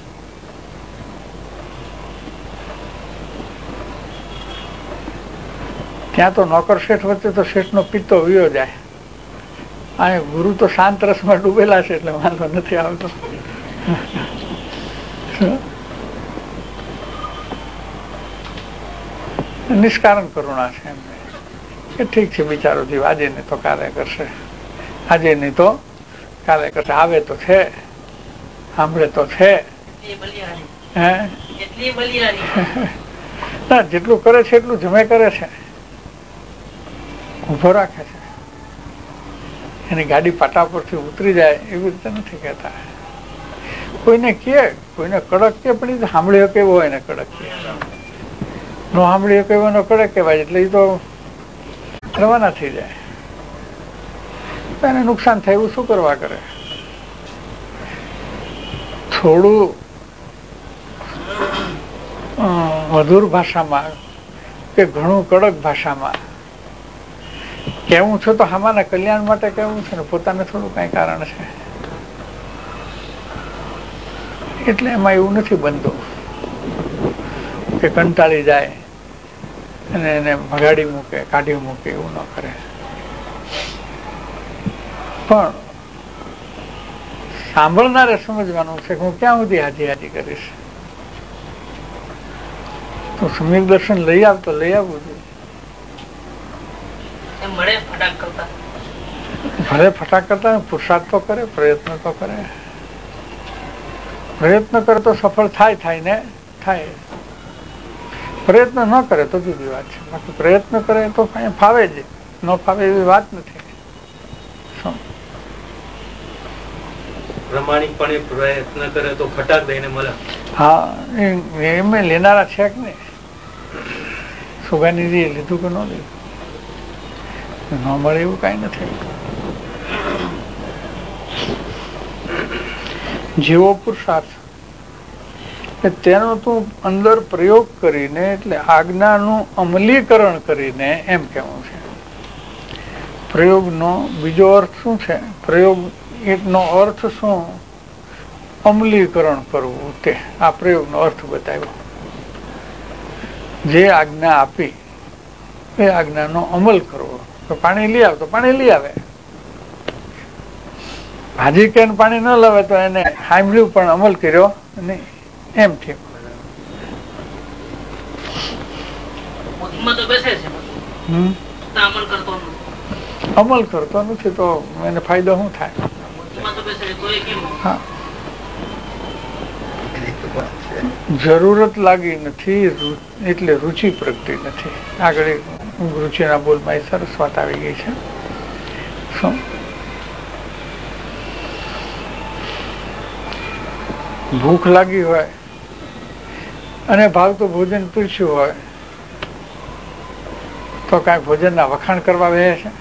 ત્યાં તો નોકર શેઠ વચ્ચે તો શેઠ નો પિત્તો વયો જાય. આ ગુરુ તો શાંત રસમાં ડૂબેલા છે એટલે વાંધો નથી આવતો. નિષ્કારણ કરુણા છે એમને કે ઠીક છે બિચારો જીવ આજે નહીં તો કાલે કરશે, આજે નહીં તો કાલે કરશે, આવે તો છે, સાંભળે તો છે. હે ના, જેટલું કરે છે એટલું જમે કરે છે, ઉભો રાખે છે. એની ગાડી પાટા પરથી ઉતરી જાય એવી રીતે નથી કહેતા. કોઈને કે કોઈને કડક કે પણ સાંભળી શકે એવો હોય ને કડક કે, નો સાંભળી શકે એવો કડક કહેવાય, એટલે એ તો રવાના થઈ જાય. એને નુકસાન થાય એવું શું કરવા કરે? થોડું મધુર ભાષામાં કે ઘણું કડક ભાષામાં કેવું છે તો આમાંના કલ્યાણ માટે કેવું છે ને પોતાને થોડું કઈ કારણ છે, એટલે એમાં એવું નથી બનતું કે કંટાળી જાય અને એને ભગાડી મૂકે કાઢી મૂકે, એવું ન કરે. પણ સાંભળનારે સમજવાનું છે કે હું ક્યાં સુધી હાજી હાજી કરીશ. તો સમ્યક દર્શન લઈ આવતો લઈ આવવું જોઈએ. ભલે ફટાક કરતા પુરુષાર્થ તો કરે, પ્રયત્ન તો કરે. પ્રયત્ન કરે તો સફળ થાય ને થાય, પ્રયત્ન ન કરે તો જુદી વાત છે. બાકી પ્રયત્ન કરે તો કઈ ફાવે જ, ન ફાવે એવી વાત નથી. પ્રમાણિકપણે પ્રયત્ન કરે તો ફટાક દઈને મળે. હા, એમ લેનારા છે કે નહીં? સુગાની લીધું કે ન લીધું, ન મળે એવું કઈ નથી. જેવો પુરુષાર્થ તેનો તું અંદર પ્રયોગ કરીને, એટલે આજ્ઞાનું અમલીકરણ કરીને એમ કેવું છે. પ્રયોગનો બીજો અર્થ શું છે? પ્રયોગ નો અર્થ શું? અમલીકરણ કરવું. તે આ પ્રયોગનો અર્થ બતાવ્યો. જે આજ્ઞા આપી એ આજ્ઞાનો અમલ કરવો. તો પાણી લઈ આવ તો પાણી લઈ આવે, ભાજી કે પાણી ન લાવે તો એને સાંભળ્યું પણ અમલ કર્યો નહીં, એમ થયું. અમલ કરતો નથી તો એને ફાયદો શું થાય? હા, જરૂરત લાગી નથી એટલે રુચિ પ્રગટી નથી. આગળ રુચિના બોલમાં એ સરસ વાત આવી ગઈ છે. શું ભૂખ લાગી હોય અને ભાવતું ભોજન પીરસ્યું હોય તો કઈ ભોજનના વખાણ કરવા બે છે?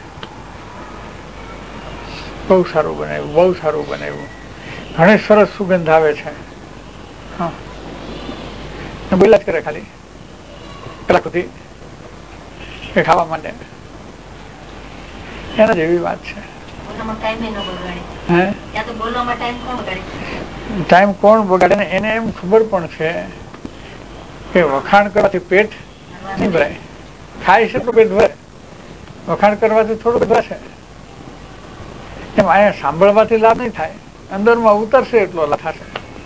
બહુ સારું બનાવ્યું, બહુ સારું બનાવ્યું, ઘણી સરસ સુગંધ આવે છે. હા, બોલ્યા જ કરે ખાલી કલાક સુધી એ ખાવા માટે. એના જેવી વાત છે. ટાઈમ કોણ બગાડે ને એને એમ ખબર પણ છે કે વખાણ કરવાથી પેટ નહીં ભરાય. ખાય છે તો પેટ ભરે, વખાણ કરવાથી થોડું ભરાશે. એમ અહીંયા સાંભળવાથી લાભ નહીં થાય, અંદરમાં ઉતરશે એટલો લાભ થશે.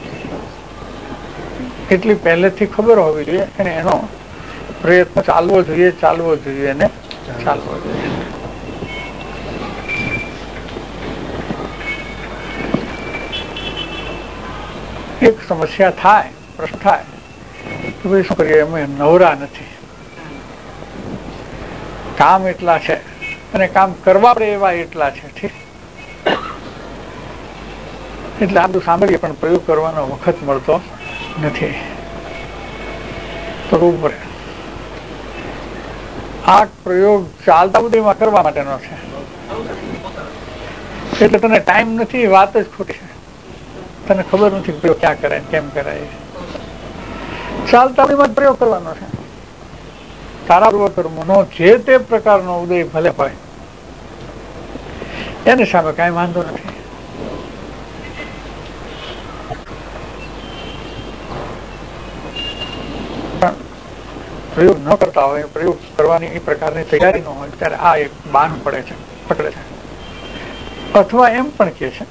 એટલી પહેલેથી ખબર હોવી જોઈએ અને એનો પ્રયત્ન ચાલવો જોઈએ અને ચાલવો જોઈએ. એક સમસ્યા થાય, પ્રશ્ન થાય તો ભાઈ શું કરીએ, અમે નવરા નથી, કામ એટલા છે અને કામ કરવા પડે એવા એટલા છે. ઠીક, એટલે આ બધું સાંભળીએ પણ પ્રયોગ કરવાનો વખત મળતો નથી. કરવું પડે. આ પ્રયોગ ચાલતા ઉદયમાં કરવા માટેનો છે, એટલે તને ટાઈમ નથી, વાત જ ખોટી છે. તને ખબર નથી પ્રયોગ ક્યાં કરાય, કેમ કરાય. ચાલતા ઉદયમાં પ્રયોગ કરવાનો છે. તારા પૂર્વકર્મનો જે તે પ્રકારનો ઉદય ભલે હોય એની સામે કઈ વાંધો નથી. પ્રયોગ ન કરતા હોય, પ્રયોગ કરવાની એ પ્રકારની તૈયારી ન હોય ત્યારે આ એક બાન પડે છે, પકડે છે. અથવા એમ પણ કહે છે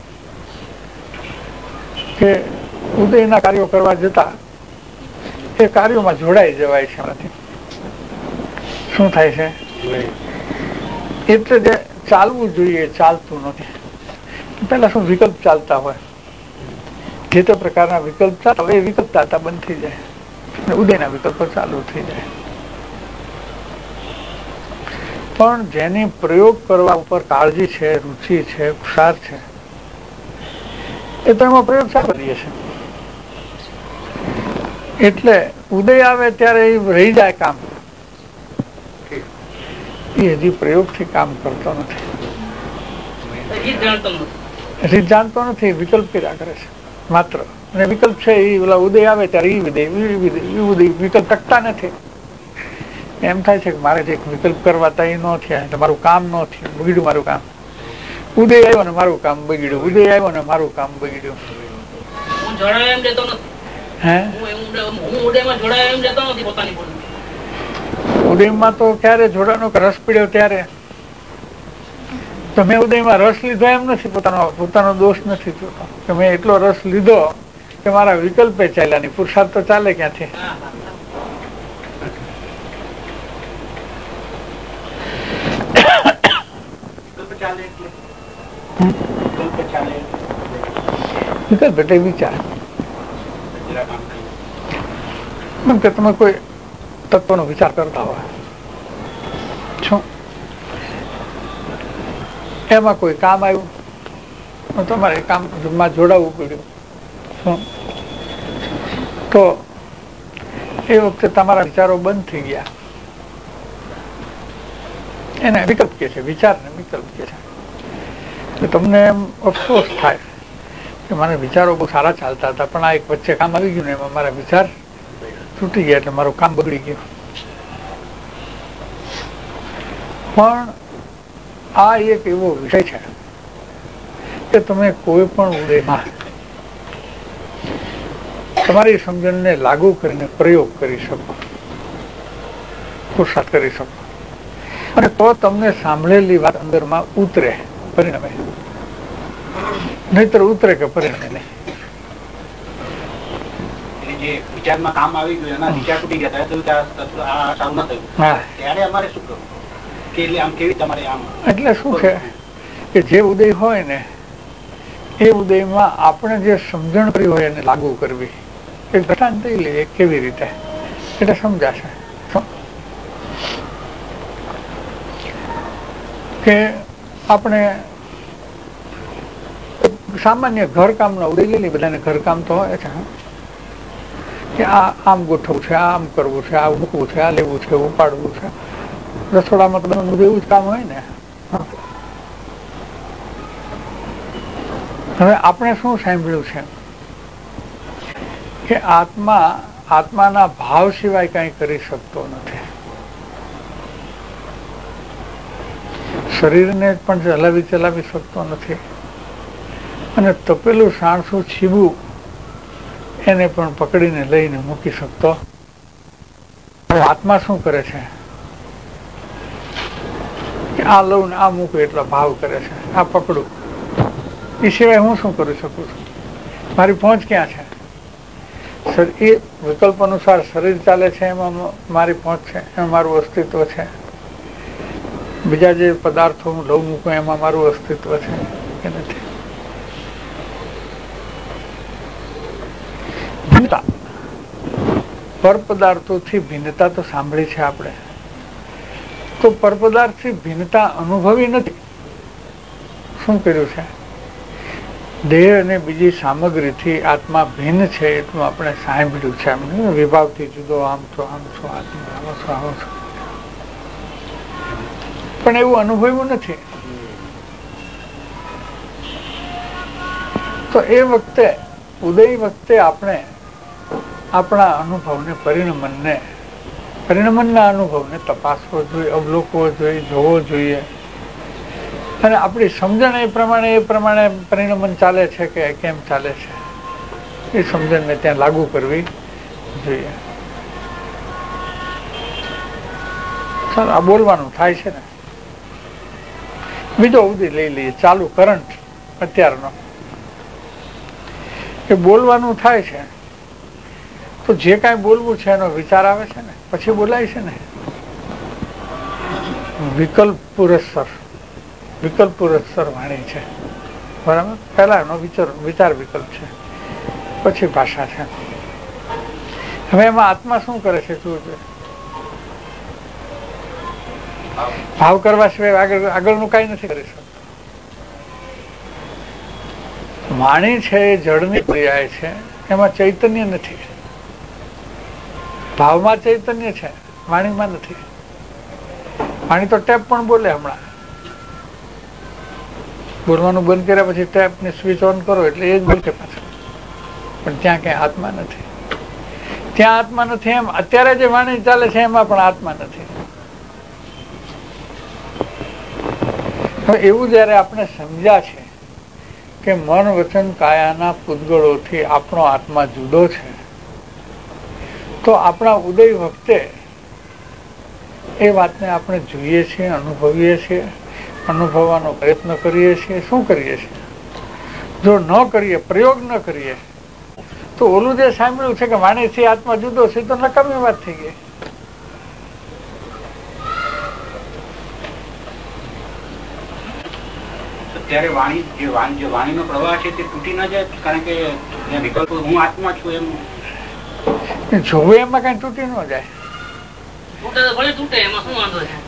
કે ઉદયના કાર્યો કરવા જતા એ કાર્યોમાં જોડાઈ જવાય છે. એમાંથી શું થાય છે, એટલે જે ચાલવું જોઈએ ચાલતું નથી. પેલા શું વિકલ્પ ચાલતા હોય, જે તે પ્રકારના વિકલ્પ ચાલતા હોય એ વિકલ્પ ચાલતા બંધ થઈ જાય, ઉદયના વિકલ્પો ચાલુ થઈ જાય. પણ જેની પ્રયોગ કરવા ઉપર કાળજી છે, રુચિ છે, ઉત્સાહ છે, એ તો એમાં પ્રયોગ ચાલુ કરીએ છે. એટલે ઉદય આવે ત્યારે એ રહી જાય કામ, એ હજી પ્રયોગથી કામ કરતો નથી, રીત જાણતો નથી, વિકલ્પ કર્યા કરે છે માત્ર. અને વિકલ્પ છે એ ઓલા ઉદય આવે ત્યારે એ ઉદય વિકલ્પ ટકતા નથી. એમ થાય છે કે મારે જે વિકલ્પ કરવા તા એ ન થયા એટલે મારું કામ ન થયું, બગડ્યું મારું કામ. ઉદય આવ્યો ને મારું કામ બગડ્યું, ઉદય આવ્યો ને મારું કામ બગડ્યું. ઉદયમાં તો ક્યારે જોડાનો રસ પડ્યો ત્યારે તમે ઉદયમાં રસ લીધો એમ નથી, પોતાનો દોષ નથી જોતો કે મેં એટલો રસ લીધો કે મારા વિકલ્પે ચાલ્યા નહીં. પુરુષાર્થ તો ચાલે ક્યાંથી? વિકલ્પ એટલે વિચાર કે તમે કોઈ તત્વનો વિચાર કરતા હોય છો, એમાં કોઈ કામ આવ્યું, તમારે કામમાં જોડાવવું પડ્યું, તો એ વખતે તમારા વિચારો બંધ થઈ ગયા. એને વિકલ્પ કે છે, વિચારને વિકલ્પ કે છે. તો તમને એમ અફસોસ થાય કે મારા વિચારો બહુ સારા ચાલતા હતા, પણ આ એક વચ્ચે કામ આવી ગયું ને એમાં મારા વિચાર તૂટી ગયા એટલે મારું કામ બગડી ગયું. પણ આ એક એવો વિષય છે કે તમે કોઈ પણ ઉદયમાં તમારી સમજણને લાગુ કરીને પ્રયોગ કરી શકો, પુરુષાર્થ કરી શકો, અને તો તમને સાંભળેલી વાત અંદરમાં ઉતરે, પરિણમે. નહીતર ઉતરે કે પરિણમે નહીં. વિચારમાં કામ આવી ગયું, એના વિચાર તૂટી ગયા ત્યારે અમારે શું કરવું? એટલે શું છે કે જે ઉદય હોય ને એ ઉદયમાં આપણે જે સમજણ કરી હોય એને લાગુ કરવી. એ દ્રષ્ટાંત લઈ લઈએ કેવી રીતે, એટલે સમજાશે કે આપણે સામાન્ય ઘરકામનો ઉદય લઈ લઈએ. બધાને ઘરકામ તો હોય છે કે આ આમ ગોઠવવું છે, આમ કરવું છે, આ મૂકવું છે, આ લેવું છે, ઉપાડવું છે. રસોડામાં તો બધું એવું જ કામ હોય ને. હવે આપણે શું સાંભળ્યું છે કે આત્માના ભાવ સિવાય કઈ કરી શકતો નથી. શરીરને પણ હલાવી ચલાવી શકતો નથી, અને તપેલું સાણસું છીબું એને પણ પકડીને લઈને મૂકી શકતો. આત્મા શું કરે છે કે આ લઉં ને આ મૂકું એટલો ભાવ કરે છે, આ પકડું. એ સિવાય હું શું કરી શકું છું? મારી પહોંચ ક્યાં છે? એ વિકલ્પ અનુસાર શરીર ચાલે છે, એમાં મારી પહોંચ છે, એમાં મારું અસ્તિત્વ છે. બીજા જે પદાર્થો હું લઉં મૂકું એમાં મારું અસ્તિત્વ છે કે નથી? પરપદાર્થોથી ભિન્નતા તો સાંભળી છે આપણે, તો પરપદાર્થથી ભિન્નતા અનુભવી નથી. શું કર્યું છે? દેહ અને બીજી સામગ્રીથી આત્મા ભિન્ન છે એટલું આપણે સાંભળ્યું છે. એમ વિભાવથી જુદો, આમ છો આત્મા, આવો છો આવો છો, પણ એવું અનુભવ્યું નથી. તો એ વખતે ઉદય વખતે આપણે આપણા અનુભવને પરિણમનના અનુભવને તપાસવો જોઈએ, અવલોકવો જોઈએ, જોવો જોઈએ, અને આપણી સમજણ એ પ્રમાણે પરિણમન ચાલે છે કે કેમ ચાલે છે એ સમજણને ત્યાં લાગુ કરવી જોઈએ. ચાલો, આ બોલવાનું થાય છે ને. બીજો ઉદય લઈ લઈએ, ચાલુ કરંટ અત્યારનો. કે બોલવાનું થાય છે તો જે કાંઈ બોલવું છે એનો વિચાર આવે છે ને, પછી બોલાય છે ને. વિકલ્પ પુરસ્સર વાણી છે, બરાબર. પહેલા એનો વિચાર વિકલ્પ છે, પછી ભાષા છે. હવે એમાં આત્મા શું કરે છે? શું છે? ભાવ કરવા સિવાય આગળનું કઈ નથી કરી શકતો. વાણી છે એ જળની ક્રિયા છે, એમાં ચૈતન્ય નથી. ભાવમાં ચૈતન્ય છે, વાણીમાં નથી. વાણી તો ટેપ પણ બોલે. હમણાં બોલવાનું બંધ કર્યા પછી ટેપને સ્વિચ ઓન કરો એટલે એ જ બોલશે પાછું, પણ ત્યાં ક્યાંય આત્મા નથી. ત્યાં આત્મા નથી. એમ અત્યારે જે વાણી ચાલે છે એમાં પણ આત્મા નથી. હવે એવું જયારે આપણે સમજ્યા છે કે મન વચન કાયાના પૂતગળોથી આપણો આત્મા જુદો છે, તો આપણા ઉદય વખતે એ વાતને આપણે જોઈએ છીએ, અનુભવીએ છીએ, અનુભવવાનો પ્રયત્ન કરીએ છીએ. શું કરીએ છીએ? જો ન કરીએ, પ્રયોગ ન કરીએ, તો ઓલું જે સાંભળ્યું છે કે વાણીથી આત્મા જુદો છે તો નકામી વાત થઈ ગઈ. ત્યારે વાણીનો પ્રવાહ છે તે તૂટી ના જાય, કારણ કે વિકલ્પ હું આત્મા છું એમ જોવે એમાં કઈ તૂટી ન જાય. તૂટે એમાં શું વાંધો છે?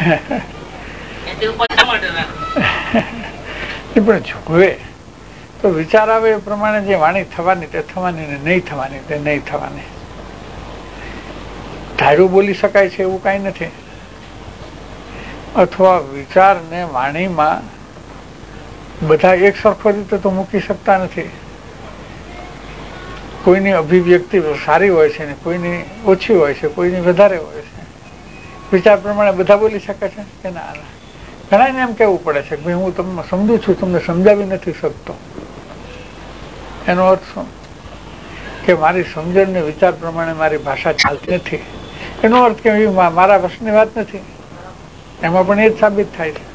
પણ જોવે તો વિચાર આવે એ પ્રમાણે જે વાણી થવાની તે થવાની, ને નહીં થવાની તે નહીં થવાની. ધાર્યું બોલી શકાય છે એવું કઈ નથી. અથવા વિચાર ને વાણીમાં બધા એક સરખો રીતે તો મૂકી શકતા નથી. કોઈની અભિવ્યક્તિ સારી હોય છે ને કોઈની ઓછી હોય છે, કોઈની વધારે હોય છે. વિચાર પ્રમાણે બધા બોલી શકે છે કે ના? ઘણાને એમ કેવું પડે છે કે ભાઈ હું તમને સમજુ છું, તમને સમજાવી નથી શકતો. એનો અર્થ શું? કે મારી સમજણ ને વિચાર પ્રમાણે મારી ભાષા ચાલતી નથી. એનો અર્થ કે મારા વશની વાત નથી. એમાં પણ એ જ સાબિત થાય છે.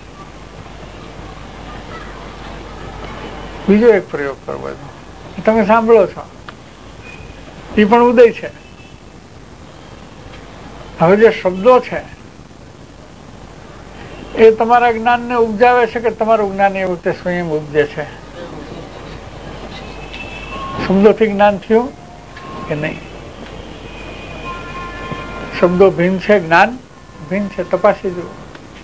બીજો એક પ્રયોગ કરવો, તમે સાંભળો છો, એ પણ ઉદય છે. હવે જે શબ્દો છે એ તમારા જ્ઞાનને ઉપજાવે છે કે તમારું જ્ઞાન એ વખતે સ્વયં ઉપજે છે? શબ્દોથી જ્ઞાન થયું કે નહીં? શબ્દો ભિન્ન છે, જ્ઞાન ભિન્ન છે. તપાસી જુઓ.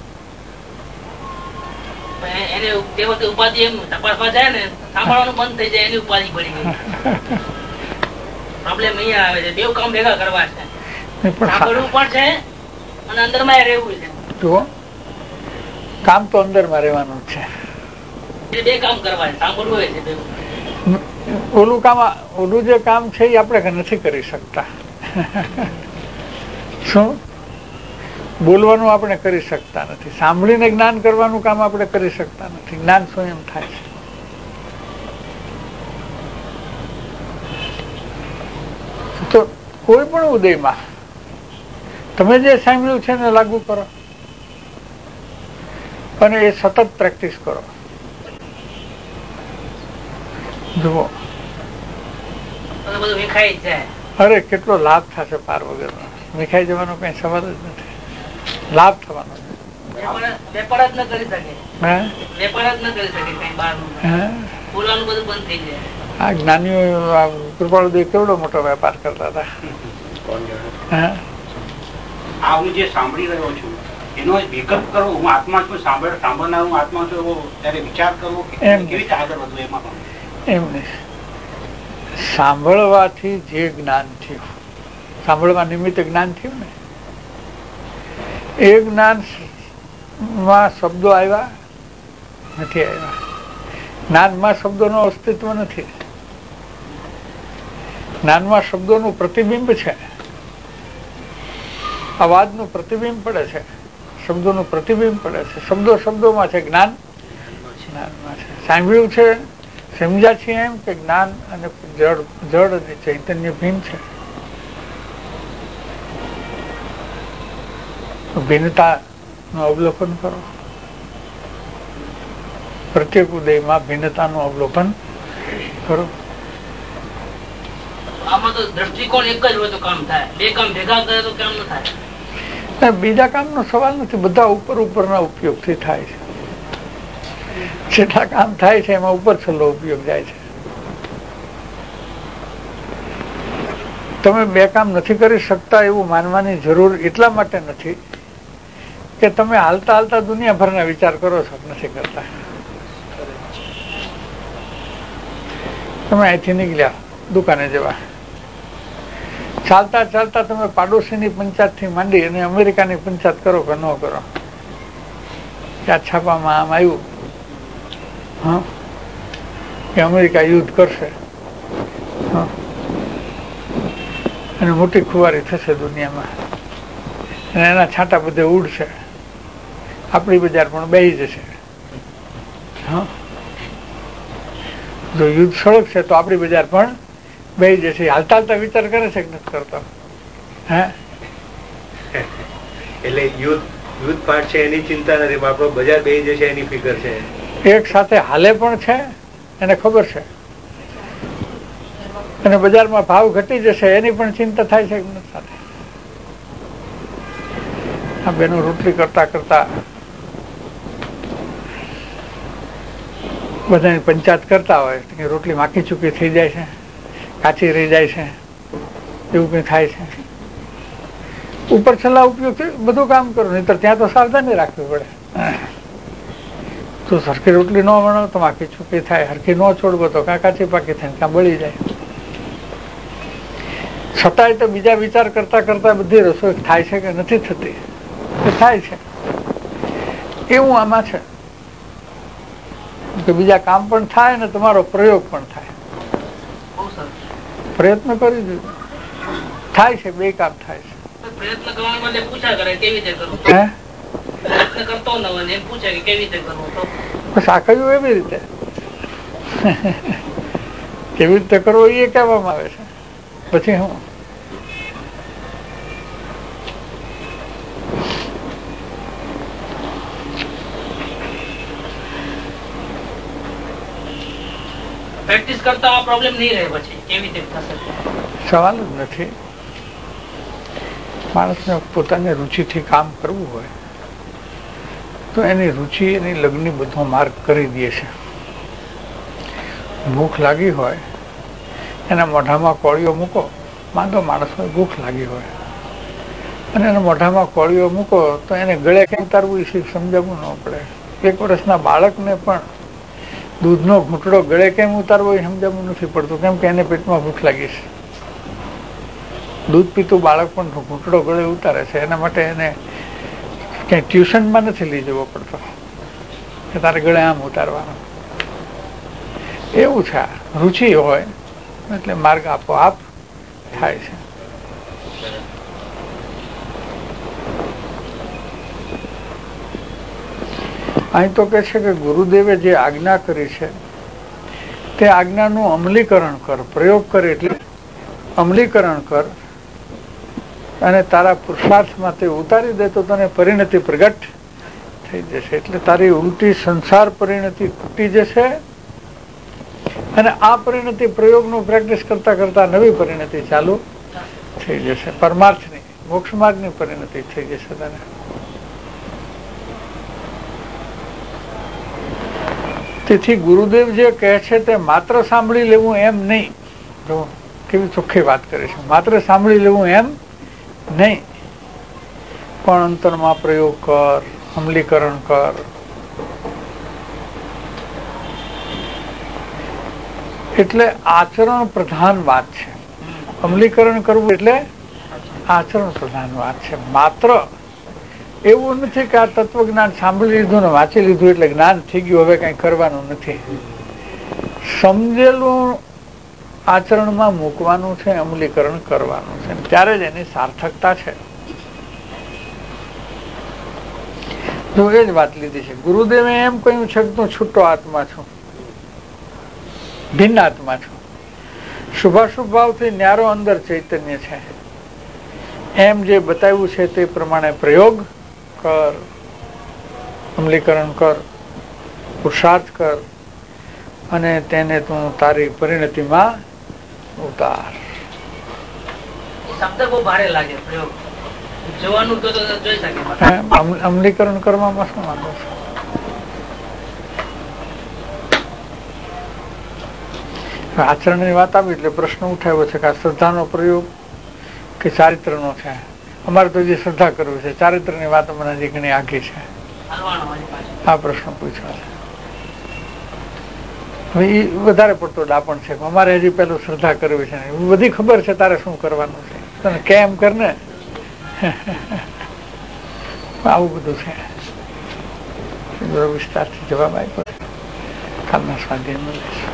ઉપાધિ એમ તપાસવા જાય ને, સાંભળવાનું બંધ થઈ જાય, એની ઉપાધિ પડી ગઈ. પ્રોબ્લેમ અહીંયા આવે છે. બે કામ ભેગા કરવા છે, સાંભળવું પણ છે અને અંદરમાં રહેવું છે. જુઓ, કામ તો અંદરમાં રહેવાનું છે. બે કામ કરવા છે, સાંભળવું છે. ઓલું જે કામ છે એ આપણે નથી કરી શકતા. શું? બોલવાનું આપણે કરી શકતા નથી. સાંભળીને જ્ઞાન કરવાનું કામ આપણે કરી શકતા નથી. જ્ઞાન સ્વયં થાય છે. તો કોઈ પણ ઉદયમાં તમે જે સાંભળ્યું છે એને લાગુ કરો અને એ સતત પ્રેક્ટિસ કરો. જુઓ, અરે કેટલો લાભ થશે પાર વગરનો. વિખાઈ જવાનો કઈ સવાલ જ નથી. લાભ થવાનો. આ જ્ઞાનીઓ કૃપાળુદેવ કેવડો મોટો વેપાર કરતા હતા. હા, આ હું જે સાંભળી રહ્યો છું એનો વિકલ્પ કરવો, હું આત્મા છું, સાંભળનાર હું આત્મા છું, એવો ત્યારે વિચાર કરવો કેવી રીતે આગળ વધવું એમાં પણ એમ નહીં. સાંભળવાથી જે જ્ઞાન થયું, સાંભળવા નિમિત્તે જ્ઞાન થયું ને, એ જ્ઞાન માં શબ્દો આવ્યા નથી આવ્યા. જ્ઞાનમાં શબ્દોનું અસ્તિત્વ નથી. જ્ઞાનમાં શબ્દોનું પ્રતિબિંબ છે, અવાજનું પ્રતિબિંબ પડે છે, શબ્દોનું પ્રતિબિંબ પડે છે. શબ્દો શબ્દોમાં છે, જ્ઞાન જ્ઞાનમાં છે. સાંભળ્યું છે, સમજ્યા છીએ એમ કે જ્ઞાન અને જળ અને ચૈતન્ય ભિન્ન છે. ભિન્નતાનું અવલોકન કરો. પ્રત્યેક ઉદયમાં ભિન્નતાનું અવલોકન કરો. આમાં તો દ્રષ્ટિકોણ એક જ હોય તો કામ થાય, બે કામ ભેગા કરે તો કામ ન થાય. બીજા કામનો સવાલ નથી, બધા ઉપર ઉપરના ઉપયોગથી થાય છે. જેટલા કામ થાય છે એમાં ઉપર છેલ્લો ઉપયોગ જાય છે. તમે બે કામ નથી કરી શકતા એવું માનવાની જરૂર એટલા માટે નથી કે તમે હાલતા હાલતા દુનિયાભરના વિચાર કરો છો, નથી કરતા. તમે અહીંથી નીકળ્યા દુકાને જવા, ચાલતા ચાલતા તમે પાડોશીની પંચાયત થી માંડી અને અમેરિકાની પંચાયત કરો કે ન કરો, ત્યાં છાપામાં આમ આવ્યું કે અમેરિકા યુદ્ધ કરશે અને મોટી ખુવારી થશે દુનિયામાં અને એના છાંટા બધે ઉડશે, આપણી બજાર પણ બેસી જશે. જો યુદ્ધ સળગશે તો આપણી બજાર પણ બેસી જશે. હાલતા હાલતા વિચાર કરે છે કે નથી કરતો? હે, એટલે યુદ્ધ પાઠ છે એની ચિંતા નથી, આપણો બજાર બેસી જશે એની ફિકર છે. એક સાથે હાલે પણ છે, એને ખબર છે, અને બજારમાં ભાવ ઘટી જશે એની પણ ચિંતા થાય છે કે નથી થતી? આ બેનો રોટલી કરતા કરતા બધાની પંચાયત કરતા હોય કે રોટલી માખી ચૂકી થઈ જાય છે, કાચી રહી જાય છે, એવું કઈ થાય છે. ઉપર છેલ્લા ઉપયોગથી બધું કામ કરો, નહીતર ત્યાં તો સાવધાની રાખવી પડે. તો સરખી રોટલી ન વણો તો માખી ચૂકી થાય, હરખી ન છોડવો તો કાં કાચી પાકી થાય, કાં બળી જાય. છતાંય તો બીજા વિચાર કરતા કરતા બધી રસોઈ થાય છે કે નથી થતી? થાય છે. એવું આમાં છે કે બીજા કામ પણ થાય ને તમારો પ્રયોગ પણ થાય. પ્રયત્ન કરી દીધો થાય છે, બે કામ થાય છે. પ્રયત્ન કરવાને બદલે પૂછા કરે કેવી રીતે કરવું, પ્રયત્ન કરતો ન હોય એમ પૂછે કે કેવી રીતે કરવું, તો બસ આ કહ્યું એવી રીતે કેવી રીતે કરવો એ કહેવામાં આવે છે. પછી હું પ્રેક્ટિસ કરતા આ પ્રોબ્લેમ નહીં રહે, પછી કેવી રીતે થશે? સવાલ જ નથી. માણસને પોતાની રુચિથી કામ કરવું હોય તો એની રુચિ એની લગ્ન બધો માર્ગ કરી દે છે. ભૂખ લાગી હોય એના મોઢામાં કોળીઓ મૂકો, માંદો માણસ હોય ભૂખ લાગી હોય અને એના મોઢામાં કોળીઓ મૂકો તો એને ગળે કેમ ઉતારવું એ સમજાવવું ન પડે. 1 વર્ષના બાળકને પણ દૂધનો ઘૂંટડો ગળે કેમ ઉતારવો એ સમજાવવું નથી પડતું, કેમ કે એને પેટમાં ભૂખ લાગી છે. દૂધ પીતું બાળક પણ ઘૂંટડો ગળે ઉતારે છે, એના માટે એને ક્યાંય ટ્યુશનમાં નથી લઈ જવો પડતો કે તારે ગળે આમ ઉતારવાનો. એવું છે. રુચિ હોય એટલે માર્ગ આપોઆપ થાય છે. અહીં તો કે છે કે ગુરુદેવે જે આજ્ઞા કરી છે તે આજ્ઞાનું અમલીકરણ કર, પ્રયોગ કર એટલે અમલીકરણ કર અને તારા પુરુષાર્થમાં તે ઉતારી દે તો તને પરિણતિ પ્રગટ થઈ જશે. એટલે તારી ઉલટી સંસાર પરિણતિ તૂટી જશે અને આ પરિણતિ પ્રયોગનું પ્રેક્ટિસ કરતા કરતા નવી પરિણતિ ચાલુ થઈ જશે. પરમાર્થની, મોક્ષ માર્ગની પરિણતિ થઈ જશે તને. તેથી ગુરુદેવ જે કહે છે તે માત્ર સાંભળી લેવું એમ નહીં. જો કેવી ચોખ્ખી વાત કરે છે. માત્ર સાંભળી લેવું એમ નહીં, પણ અંતરમાં પ્રયોગ કર, અમલીકરણ કર. એટલે આચરણ પ્રધાન વાત છે. અમલીકરણ કરવું એટલે આચરણ પ્રધાન વાત છે. માત્ર એવું નથી કે આ તત્વજ્ઞાન સાંભળી લીધું ને વાંચી લીધું એટલે જ્ઞાન થઈ ગયું, હવે કઈ કરવાનું નથી. સમજેલું આચરણમાં મૂકવાનું છે, અમલીકરણ કરવાનું છે, ત્યારે જ એની સાર્થકતા છે. જો એ જ વાત લીધી છે. ગુરુદેવે એમ કહ્યું છે કે તું છૂટો આત્મા છું, ભિન્ન આત્મા છું, શુભાશુભ ભાવથી ન્યારો અંદર ચૈતન્ય છે. એમ જે બતાવ્યું છે તે પ્રમાણે પ્રયોગ કર, અમલીકરણ કર, પુરુષાર્થ કર અને તેને તું તારી પરિણતિમાં ઉતાર. શબ્દ બહુ ભારે લાગે. પ્રયોગ જોવાનું તો જોઈ શકે. અમલીકરણ કરવામાં શું વાંધો છે? આચરણની વાત આવી એટલે પ્રશ્ન ઉઠાવ્યો છે કે આ શ્રદ્ધાનો પ્રયોગ કે ચારિત્રનો છે. અમારે તો જે શ્રદ્ધા કરવી છે, ચારિત્રની વાત મને હજી ઘણી આઘી છે. આ પ્રશ્ન પૂછ્યો છે. હવે એ વધારે પડતો ડાપણ છે. અમારે હજી પેલું શ્રદ્ધા કરવી છે, બધી ખબર છે, તારે શું કરવાનું છે, તને કેમ કર ને. આવું બધું છે. વિસ્તારથી જવાબ આપ્યો. કાલના સ્વાધ્યાયમાં લઈશું.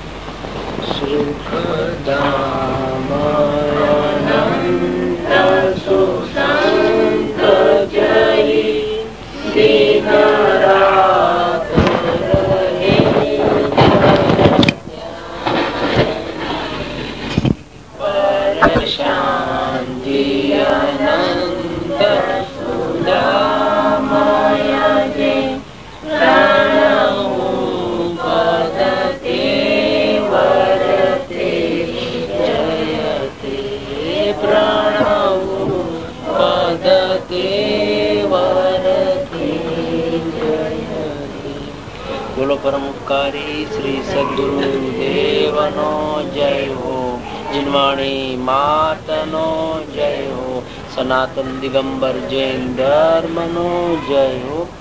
બોલો પરમ ઉપકારી શ્રી સદગુરુદેવનો જય હો. જીનવાણી માતનો જય હો. સનાતન દિગંબર જૈન ધર્મનો જય હો.